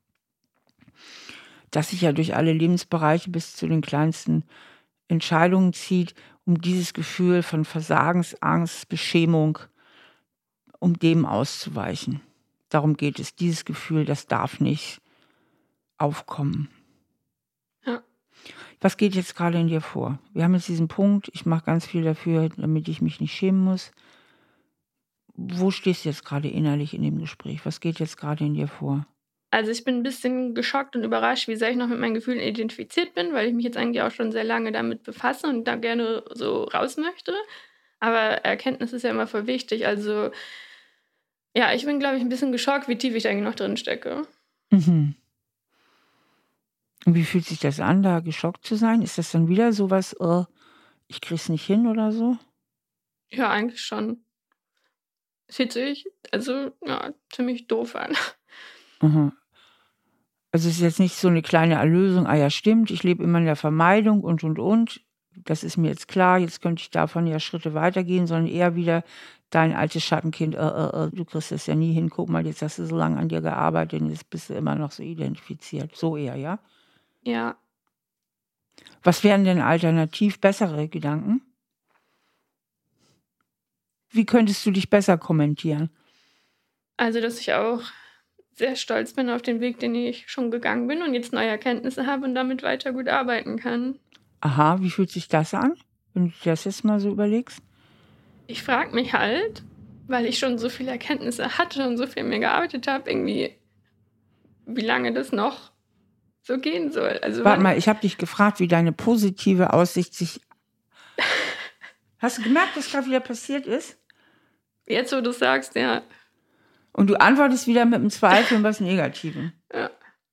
das sich ja durch alle Lebensbereiche bis zu den kleinsten Entscheidungen zieht, um dieses Gefühl von Versagensangst, Beschämung, um dem auszuweichen. Darum geht es. Dieses Gefühl, das darf nicht aufkommen. Ja. Was geht jetzt gerade in dir vor? Wir haben jetzt diesen Punkt, ich mache ganz viel dafür, damit ich mich nicht schämen muss. Wo stehst du jetzt gerade innerlich in dem Gespräch? Was geht jetzt gerade in dir vor? Also ich bin ein bisschen geschockt und überrascht, wie sehr ich noch mit meinen Gefühlen identifiziert bin, weil ich mich jetzt eigentlich auch schon sehr lange damit befasse und da gerne so raus möchte. Aber Erkenntnis ist ja immer voll wichtig. Also ja, ich bin, glaube ich, ein bisschen geschockt, wie tief ich da eigentlich noch drin stecke. Mhm. Und wie fühlt sich das an, da geschockt zu sein? Ist das dann wieder sowas, oh, ich krieg's nicht hin oder so? Ja, eigentlich schon. Es fühlt sich also ja, ziemlich doof an. Mhm. Also es ist jetzt nicht so eine kleine Erlösung, ah ja stimmt, ich lebe immer in der Vermeidung und und und. Das ist mir jetzt klar, jetzt könnte ich davon ja Schritte weitergehen, sondern eher wieder dein altes Schattenkind, äh, äh, äh, du kriegst das ja nie hin, guck mal, jetzt hast du so lange an dir gearbeitet und jetzt bist du immer noch so identifiziert. So eher, ja? Ja, Was wären denn alternativ bessere Gedanken? Wie könntest du dich besser kommentieren? also dass ich auch sehr stolz bin auf den Weg, den ich schon gegangen bin und jetzt neue Erkenntnisse habe und damit weiter gut arbeiten kann. Aha, wie fühlt sich das an, wenn du dir das jetzt mal so überlegst? Ich frage mich halt, weil ich schon so viele Erkenntnisse hatte und so viel mir gearbeitet habe, irgendwie, wie lange das noch so gehen soll. Also Warte wann- mal, ich habe dich gefragt, wie deine positive Aussicht sich... Hast du gemerkt, was gerade wieder passiert ist? jetzt, wo du es sagst, ja. Und du antwortest wieder mit einem Zweifel und was Negativem. ja.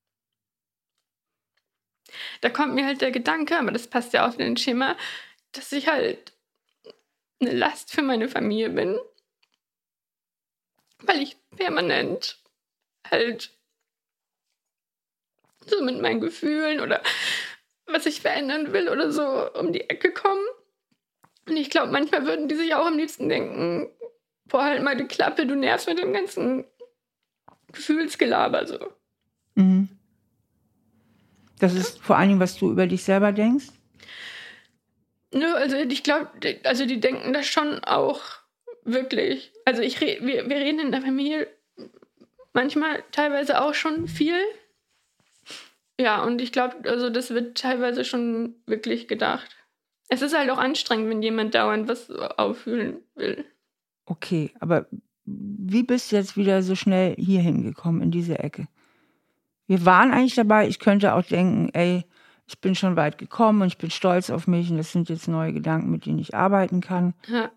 Da kommt mir halt der Gedanke, aber das passt ja auch in den Schema, dass ich halt eine Last für meine Familie bin, weil ich permanent halt so mit meinen Gefühlen oder was ich verändern will oder so um die Ecke komme. Und ich glaube, manchmal würden die sich auch am liebsten denken, boah, halt mal die Klappe, du nervst mit dem ganzen Gefühlsgelaber so. Mhm. Das ist vor allen Dingen, was du über dich selber denkst? Nö, also ich glaube, also die denken das schon auch wirklich. Also ich re- wir, wir reden in der Familie manchmal teilweise auch schon viel. Ja, und ich glaube, also das wird teilweise schon wirklich gedacht. Es ist halt auch anstrengend, wenn jemand dauernd was auffühlen will. Okay, aber wie bist du jetzt wieder so schnell hier hingekommen, in diese Ecke? Wir waren eigentlich dabei, ich könnte auch denken, ey, ich bin schon weit gekommen und ich bin stolz auf mich und das sind jetzt neue Gedanken, mit denen ich arbeiten kann. Ja.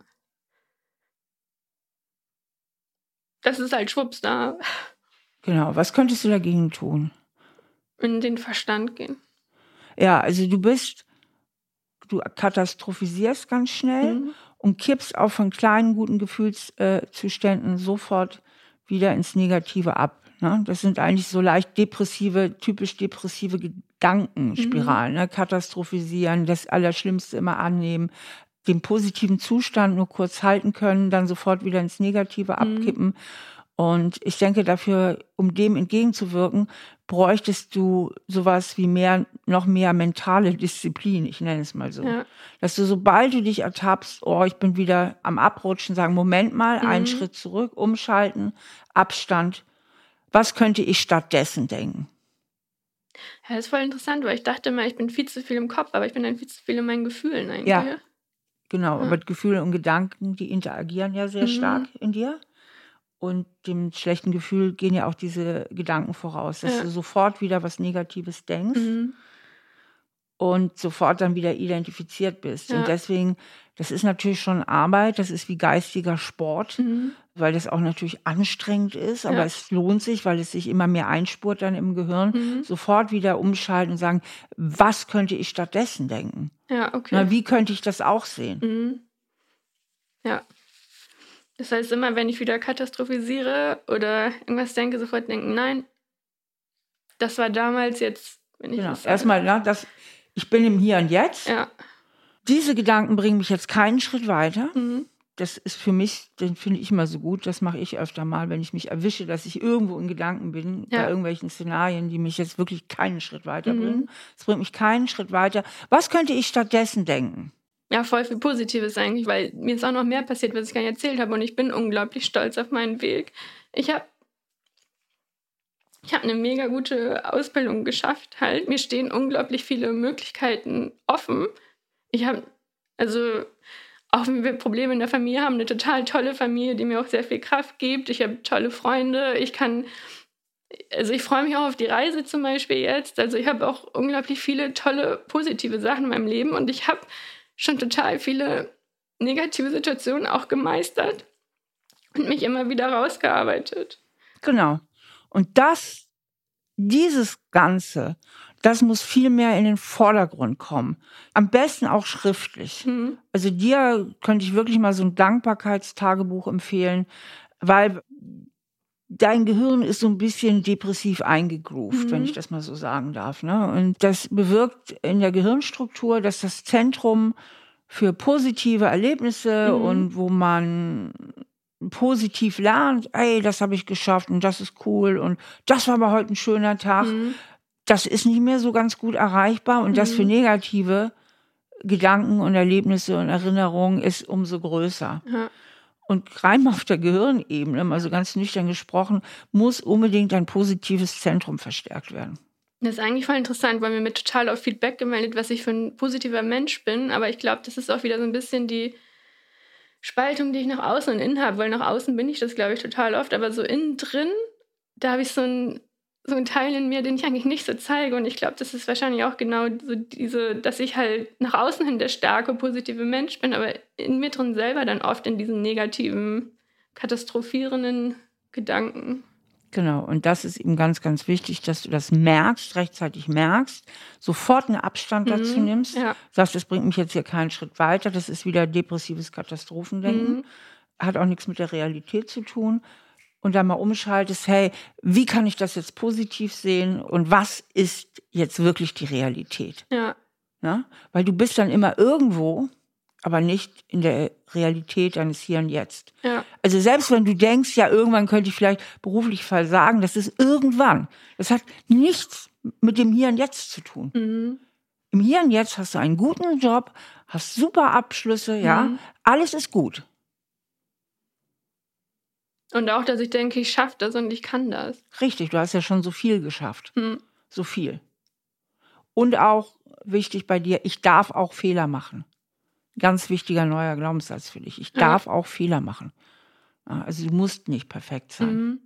Das ist halt schwupps da. Genau, was könntest du dagegen tun? In den Verstand gehen. Ja, also du bist, du katastrophisierst ganz schnell Mhm. und kippst auch von kleinen, guten Gefühlszuständen sofort wieder ins Negative ab. Ne? Das sind eigentlich so leicht depressive, typisch depressive Gedankenspiralen. Ne? Katastrophisieren, das Allerschlimmste immer annehmen, den positiven Zustand nur kurz halten können, dann sofort wieder ins Negative abkippen. Und ich denke, dafür, um dem entgegenzuwirken, bräuchtest du sowas wie mehr, noch mehr mentale Disziplin, ich nenne es mal so. Ja. Dass du, sobald du dich ertappst, oh, ich bin wieder am Abrutschen, sagen, Moment mal, einen Mhm. Schritt zurück, umschalten, Abstand. Was könnte ich stattdessen denken? Ja, das ist voll interessant, weil ich dachte immer, ich bin viel zu viel im Kopf, aber ich bin dann viel zu viel in meinen Gefühlen eigentlich. Ja, genau. Ja. Aber Gefühle und Gedanken, die interagieren ja sehr stark Mhm. in dir. Und dem schlechten Gefühl gehen ja auch diese Gedanken voraus, dass Ja. du sofort wieder was Negatives denkst Mhm. und sofort dann wieder identifiziert bist. Und Ja. deswegen, das ist natürlich schon Arbeit, das ist wie geistiger Sport, Mhm. weil das auch natürlich anstrengend ist, aber Ja. es lohnt sich, weil es sich immer mehr einspurt dann im Gehirn, Mhm. sofort wieder umschalten und sagen, was könnte ich stattdessen denken? Ja, okay. Na, wie könnte ich das auch sehen? Mhm. Ja. Das heißt, immer wenn ich wieder katastrophisiere oder irgendwas denke, sofort denken, nein, das war damals, jetzt bin ich Genau. es. Erstmal, na, das, ich bin im Hier und Jetzt. Ja. Diese Gedanken bringen mich jetzt keinen Schritt weiter. Mhm. Das ist für mich, den finde ich immer so gut, das mache ich öfter mal, wenn ich mich erwische, dass ich irgendwo in Gedanken bin, Ja. bei irgendwelchen Szenarien, die mich jetzt wirklich keinen Schritt weiterbringen. Mhm. Es bringt mich keinen Schritt weiter. Was könnte ich stattdessen denken? Ja, voll viel Positives eigentlich, weil mir ist auch noch mehr passiert, was ich gar nicht erzählt habe und ich bin unglaublich stolz auf meinen Weg. Ich habe ich habe eine mega gute Ausbildung geschafft halt. Mir stehen unglaublich viele Möglichkeiten offen. Ich habe, also auch wenn wir Probleme in der Familie haben, eine total tolle Familie, die mir auch sehr viel Kraft gibt. Ich habe tolle Freunde. Ich kann, also ich freue mich auch auf die Reise zum Beispiel jetzt. Also ich habe auch unglaublich viele tolle, positive Sachen in meinem Leben und ich habe schon total viele negative Situationen auch gemeistert und mich immer wieder rausgearbeitet. Genau. Und das, dieses Ganze, das muss viel mehr in den Vordergrund kommen. Am besten auch schriftlich. Mhm. Also dir könnte ich wirklich mal so ein Dankbarkeitstagebuch empfehlen, weil dein Gehirn ist so ein bisschen depressiv eingegroovt, Mhm. wenn ich das mal so sagen darf. Ne? Und das bewirkt in der Gehirnstruktur, dass das Zentrum für positive Erlebnisse Mhm. und wo man positiv lernt, ey, das habe ich geschafft und das ist cool und das war aber heute ein schöner Tag, Mhm. das ist nicht mehr so ganz gut erreichbar und das für Mhm. negative Gedanken und Erlebnisse und Erinnerungen ist umso größer. Ja. Und rein auf der Gehirnebene, mal so ganz nüchtern gesprochen, muss unbedingt ein positives Zentrum verstärkt werden. Das ist eigentlich voll interessant, weil mir mit total auf Feedback gemeldet, was ich für ein positiver Mensch bin. Aber ich glaube, das ist auch wieder so ein bisschen die Spaltung, die ich nach außen und innen habe. Weil nach außen bin ich das, glaube ich, total oft. Aber so innen drin, da habe ich so ein so ein Teil in mir, den ich eigentlich nicht so zeige. Und ich glaube, das ist wahrscheinlich auch genau so diese, dass ich halt nach außen hin der starke, positive Mensch bin, aber in mir drin selber dann oft in diesen negativen, katastrophierenden Gedanken. Genau, und das ist eben ganz, ganz wichtig, dass du das merkst, rechtzeitig merkst, sofort einen Abstand dazu Mhm, nimmst, ja. sagst, das bringt mich jetzt hier keinen Schritt weiter, das ist wieder depressives Katastrophendenken, Mhm. hat auch nichts mit der Realität zu tun. Und dann mal umschaltest, hey, wie kann ich das jetzt positiv sehen und was ist jetzt wirklich die Realität? Ja. Ne? Weil du bist dann immer irgendwo, aber nicht in der Realität deines Hier und Jetzt. Ja. Also selbst wenn du denkst, ja, irgendwann könnte ich vielleicht beruflich versagen, das ist irgendwann. Das hat nichts mit dem Hier und Jetzt zu tun. Mhm. Im Hier und Jetzt hast du einen guten Job, hast super Abschlüsse, ja, Mhm. alles ist gut. Und auch, dass ich denke, ich schaffe das und ich kann das. Richtig, du hast ja schon so viel geschafft. Mhm. So viel. Und auch wichtig bei dir, ich darf auch Fehler machen. Ganz wichtiger neuer Glaubenssatz für dich. Ich Ja. darf auch Fehler machen. Ja, also du musst nicht perfekt sein. Mhm.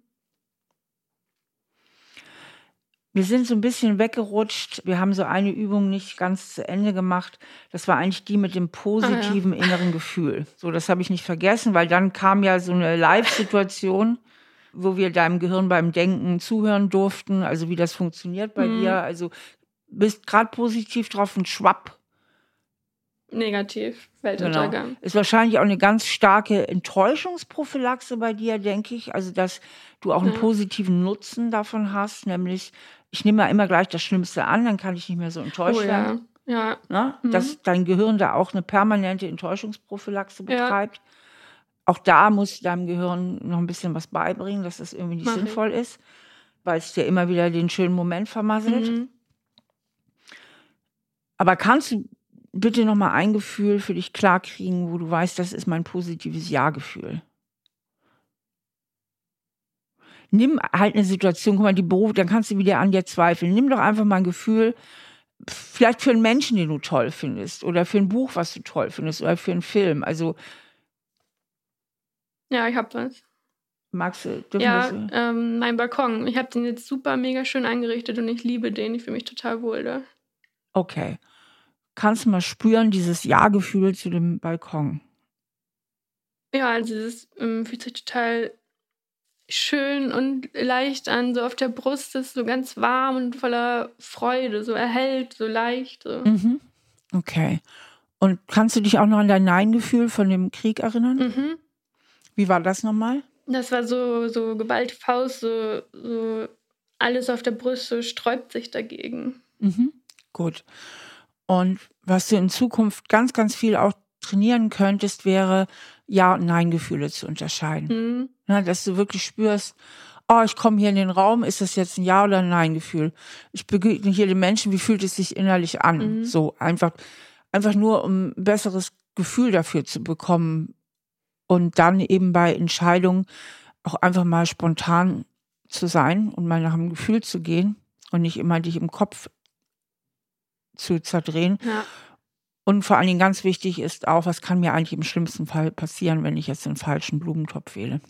Wir sind so ein bisschen weggerutscht. Wir haben so eine Übung nicht ganz zu Ende gemacht. Das war eigentlich die mit dem positiven inneren Gefühl. So, das habe ich nicht vergessen, weil dann kam ja so eine Live-Situation, wo wir deinem Gehirn beim Denken zuhören durften, also wie das funktioniert bei Mhm. dir. Also bist gerade positiv drauf und schwapp. Negativ, Genau. Weltuntergang. Ist wahrscheinlich auch eine ganz starke Enttäuschungsprophylaxe bei dir, denke ich. Also, dass du auch einen Ja. positiven Nutzen davon hast, nämlich, ich nehme ja immer gleich das Schlimmste an, dann kann ich nicht mehr so enttäuscht Oh werden. ja. Ja. Ne? Mhm. Dass dein Gehirn da auch eine permanente Enttäuschungsprophylaxe Ja. betreibt. Auch da musst du deinem Gehirn noch ein bisschen was beibringen, dass das irgendwie nicht Mach ich. sinnvoll ist, weil es dir immer wieder den schönen Moment vermasselt. Mhm. Aber kannst du bitte noch mal ein Gefühl für dich klarkriegen, wo du weißt, das ist mein positives Ja-Gefühl? nimm halt eine Situation, guck mal, die Beruf, dann kannst du wieder an dir zweifeln. Nimm doch einfach mal ein Gefühl, vielleicht für einen Menschen, den du toll findest, oder für ein Buch, was du toll findest, oder für einen Film. Also Ja, ich hab was. magst du, dürfen Ja, wir so- ähm, mein Balkon. Ich habe den jetzt super mega schön eingerichtet und ich liebe den. Ich fühle mich total wohl da. Okay. Kannst du mal spüren, dieses Ja-Gefühl zu dem Balkon? Ja, also es ähm, fühlt sich total schön und leicht an. So auf der Brust ist so ganz warm und voller Freude, so erhellt, so leicht. So. Mhm. Okay. Und kannst du dich auch noch an dein Nein-Gefühl von dem Krieg erinnern? Mhm. Wie war das nochmal? Das war so, so geballte Faust, so, so alles auf der Brust, so sträubt sich dagegen. Mhm. Gut. Und was du in Zukunft ganz, ganz viel auch trainieren könntest, wäre Ja- und Nein-Gefühle zu unterscheiden. Mhm. Na, dass du wirklich spürst, oh, ich komme hier in den Raum, ist das jetzt ein Ja- oder ein Nein-Gefühl? Ich begegne hier den Menschen, wie fühlt es sich innerlich an? Mhm. So einfach, einfach nur, um ein besseres Gefühl dafür zu bekommen und dann eben bei Entscheidungen auch einfach mal spontan zu sein und mal nach dem Gefühl zu gehen und nicht immer dich im Kopf zu zerdrehen. Ja. Und vor allen Dingen ganz wichtig ist auch, was kann mir eigentlich im schlimmsten Fall passieren, wenn ich jetzt den falschen Blumentopf wähle?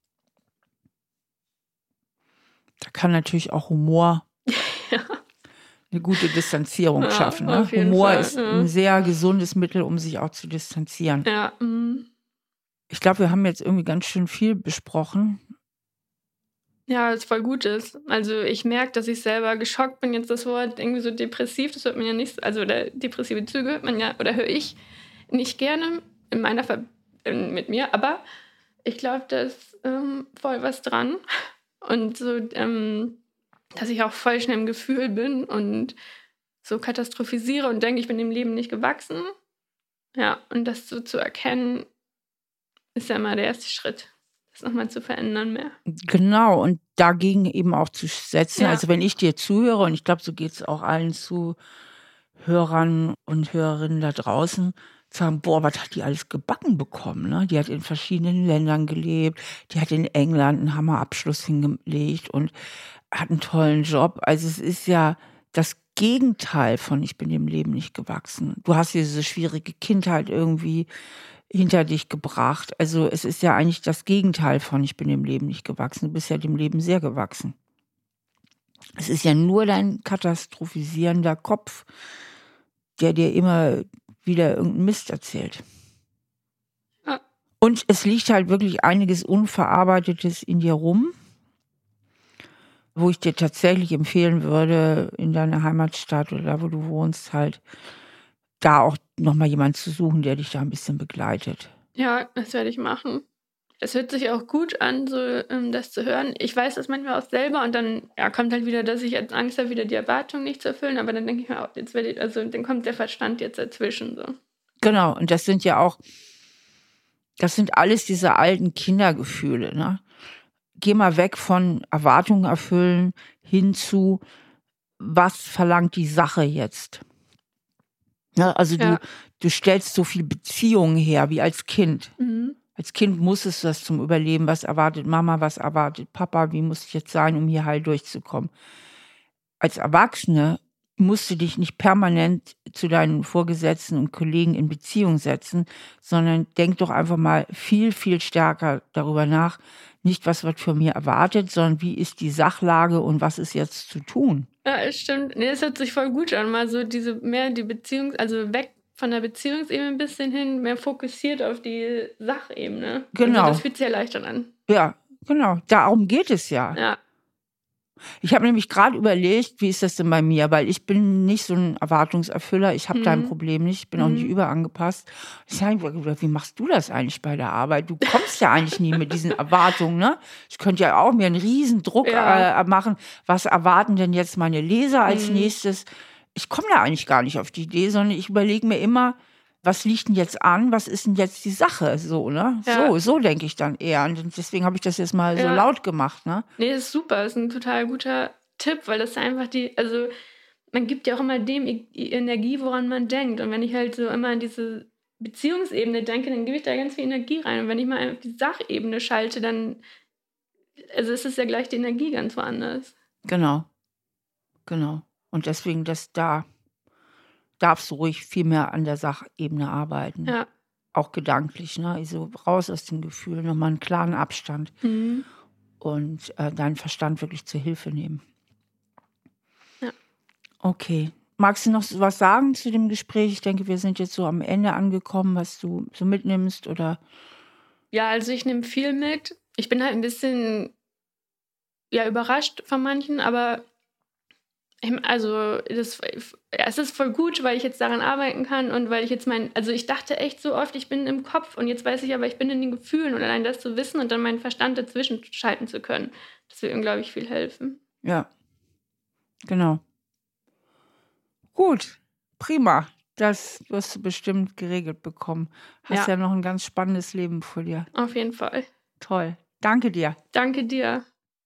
Da kann natürlich auch Humor Ja. eine gute Distanzierung Ja, schaffen. Ne? auf jeden Humor Fall, ist ja. ein sehr gesundes Mittel, um sich auch zu distanzieren. Ja, mhm. Ich glaube, wir haben jetzt irgendwie ganz schön viel besprochen. Ja, was voll gut ist. Also ich merke, dass ich selber geschockt bin. Jetzt das Wort irgendwie so depressiv, das hört man ja nicht, also oder depressive Züge hört man ja, oder höre ich nicht gerne in meiner Ver in, mit mir, aber ich glaube, da ist ähm, voll was dran. Und so, ähm, dass ich auch voll schnell im Gefühl bin und so katastrophisiere und denke, ich bin dem Leben nicht gewachsen. Ja, und das so zu erkennen, ist ja immer der erste Schritt, das nochmal zu verändern mehr. Genau, und dagegen eben auch zu setzen. Ja. Also wenn ich dir zuhöre, und ich glaube, so geht es auch allen Zuhörern und Hörerinnen da draußen, sagen, boah, was hat die alles gebacken bekommen? Ne? Die hat in verschiedenen Ländern gelebt, die hat in England einen Hammerabschluss hingelegt und hat einen tollen Job. Also es ist ja das Gegenteil von ich bin dem Leben nicht gewachsen. Du hast diese schwierige Kindheit irgendwie hinter dich gebracht. Also es ist ja eigentlich das Gegenteil von ich bin dem Leben nicht gewachsen. Du bist ja dem Leben sehr gewachsen. Es ist ja nur dein katastrophisierender Kopf, der dir immer wieder irgendeinen Mist erzählt. Ja. Und es liegt halt wirklich einiges Unverarbeitetes in dir rum, wo ich dir tatsächlich empfehlen würde, in deiner Heimatstadt oder da, wo du wohnst, halt da auch nochmal jemanden zu suchen, der dich da ein bisschen begleitet. Ja, das werde ich machen. Es hört sich auch gut an, so ähm, das zu hören. Ich weiß das manchmal auch selber und dann ja, kommt halt wieder, dass ich jetzt Angst habe, wieder die Erwartung nicht zu erfüllen. Aber dann denke ich mir auch, jetzt werde ich, also dann kommt der Verstand jetzt dazwischen. So. Genau, und das sind ja auch, das sind alles diese alten Kindergefühle, ne? Geh mal weg von Erwartungen erfüllen hin zu, was verlangt die Sache jetzt? Ne? Also Ja. du, du stellst so viel Beziehungen her wie als Kind. Mhm. Als Kind musstest du das zum Überleben. Was erwartet Mama, was erwartet Papa? Wie muss ich jetzt sein, um hier heil durchzukommen? Als Erwachsene musst du dich nicht permanent zu deinen Vorgesetzten und Kollegen in Beziehung setzen, sondern denk doch einfach mal viel, viel stärker darüber nach, nicht was wird von mir erwartet, sondern wie ist die Sachlage und was ist jetzt zu tun. Ja, es stimmt. Nee, es hört sich voll gut an. Mal so diese mehr die Beziehung, also weg von der Beziehungsebene ein bisschen hin, mehr fokussiert auf die Sachebene. Genau. Also das fühlt sich ja leichter an. Ja, genau. Darum geht es ja. Ja. Ich habe nämlich gerade überlegt, wie ist das denn bei mir? Weil ich bin nicht so ein Erwartungserfüller. Ich habe Mhm. dein Problem nicht. Ich bin auch nicht Mhm. überangepasst. Ich sage, wie machst du das eigentlich bei der Arbeit? Du kommst ja eigentlich nie mit diesen Erwartungen, ne? Ich könnte ja auch mir einen riesen Druck Ja. äh, machen. Was erwarten denn jetzt meine Leser als Mhm. nächstes? Ich komme da eigentlich gar nicht auf die Idee, sondern ich überlege mir immer, was liegt denn jetzt an? Was ist denn jetzt die Sache? So, ne? Ja. So, so denke ich dann eher. Und deswegen habe ich das jetzt mal so Ja. laut gemacht, ne? Nee, das ist super. Das ist ein total guter Tipp, weil das einfach die, also man gibt ja auch immer dem I- I- Energie, woran man denkt. Und wenn ich halt so immer an diese Beziehungsebene denke, dann gebe ich da ganz viel Energie rein. Und wenn ich mal auf die Sachebene schalte, dann also es ist ja gleich die Energie ganz woanders. Genau, genau. Und deswegen, das da darfst du ruhig viel mehr an der Sachebene arbeiten. Ja. Auch gedanklich, ne? Also raus aus dem Gefühl, nochmal einen klaren Abstand Mhm. und äh, deinen Verstand wirklich zur Hilfe nehmen. Ja. Okay. Magst du noch was sagen zu dem Gespräch? Ich denke, wir sind jetzt so am Ende angekommen, was du so mitnimmst, oder? Ja, also ich nehme viel mit. Ich bin halt ein bisschen ja, überrascht von manchen, aber ich- also das, es ist voll gut, weil ich jetzt daran arbeiten kann und weil ich jetzt mein, also ich dachte echt so oft, ich bin im Kopf und jetzt weiß ich aber, ich bin in den Gefühlen und allein das zu wissen und dann meinen Verstand dazwischen schalten zu können, das wird mir, glaube ich, viel helfen. Ja, genau. Gut, prima. Das wirst du bestimmt geregelt bekommen. Hast ja, Ja. noch ein ganz spannendes Leben vor dir. Auf jeden Fall. Toll. Danke dir. Danke dir.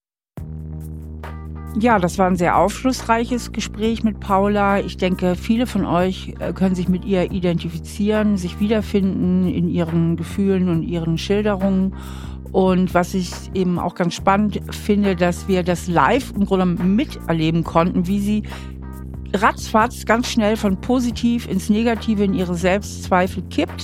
Ja, das war ein sehr aufschlussreiches Gespräch mit Paula. Ich denke, viele von euch äh, können sich mit ihr identifizieren, sich wiederfinden in ihren Gefühlen und ihren Schilderungen. Und was ich eben auch ganz spannend finde, dass wir das live im Grunde miterleben konnten, wie sie ratzfatz ganz schnell von positiv ins Negative in ihre Selbstzweifel kippt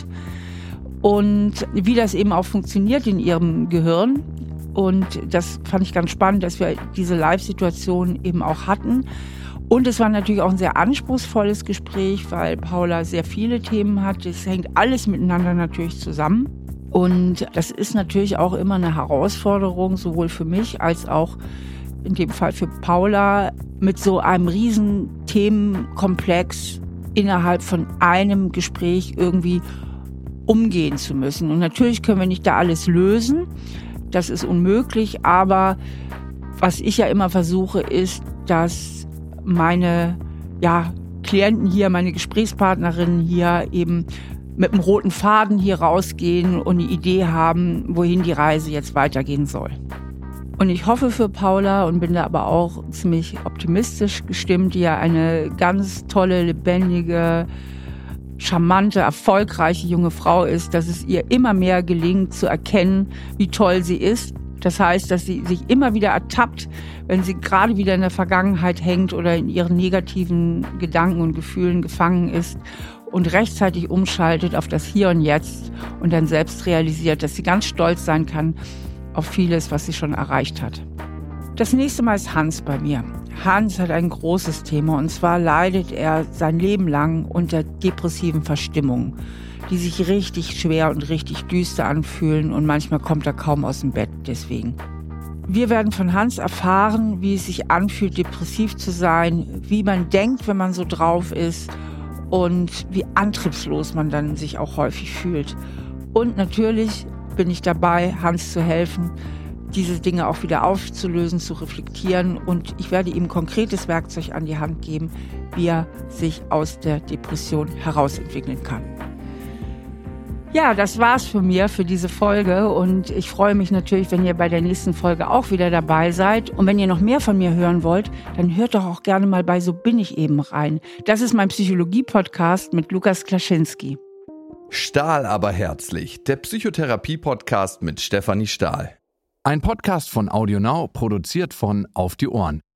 und wie das eben auch funktioniert in ihrem Gehirn. Und das fand ich ganz spannend, dass wir diese Live-Situation eben auch hatten. Und es war natürlich auch ein sehr anspruchsvolles Gespräch, weil Paula sehr viele Themen hat. Es hängt alles miteinander natürlich zusammen. Und das ist natürlich auch immer eine Herausforderung, sowohl für mich als auch in dem Fall für Paula, mit so einem riesen Themenkomplex innerhalb von einem Gespräch irgendwie umgehen zu müssen. Und natürlich können wir nicht da alles lösen. Das ist unmöglich. Aber was ich ja immer versuche, ist, dass meine ja, Klienten hier, meine Gesprächspartnerinnen hier eben mit einem roten Faden hier rausgehen und eine Idee haben, wohin die Reise jetzt weitergehen soll. Und ich hoffe für Paula und bin da aber auch ziemlich optimistisch gestimmt, die ja eine ganz tolle, lebendige, charmante, erfolgreiche junge Frau ist, dass es ihr immer mehr gelingt zu erkennen, wie toll sie ist. Das heißt, dass sie sich immer wieder ertappt, wenn sie gerade wieder in der Vergangenheit hängt oder in ihren negativen Gedanken und Gefühlen gefangen ist und rechtzeitig umschaltet auf das Hier und Jetzt und dann selbst realisiert, dass sie ganz stolz sein kann auf vieles, was sie schon erreicht hat. Das nächste Mal ist Hans bei mir. Hans hat ein großes Thema und zwar leidet er sein Leben lang unter depressiven Verstimmungen, die sich richtig schwer und richtig düster anfühlen und manchmal kommt er kaum aus dem Bett deswegen. Wir werden von Hans erfahren, wie es sich anfühlt, depressiv zu sein, wie man denkt, wenn man so drauf ist und wie antriebslos man dann sich auch häufig fühlt. Und natürlich bin ich dabei, Hans zu helfen, diese Dinge auch wieder aufzulösen, zu reflektieren. Und ich werde ihm konkretes Werkzeug an die Hand geben, wie er sich aus der Depression herausentwickeln kann. Ja, das war's für mir für diese Folge. Und ich freue mich natürlich, wenn ihr bei der nächsten Folge auch wieder dabei seid. Und wenn ihr noch mehr von mir hören wollt, dann hört doch auch gerne mal bei So bin ich eben rein. Das ist mein Psychologie-Podcast mit Lukas Klaschinski. Stahl aber herzlich, der Psychotherapie-Podcast mit Stefanie Stahl. Ein Podcast von AudioNow, produziert von Auf die Ohren.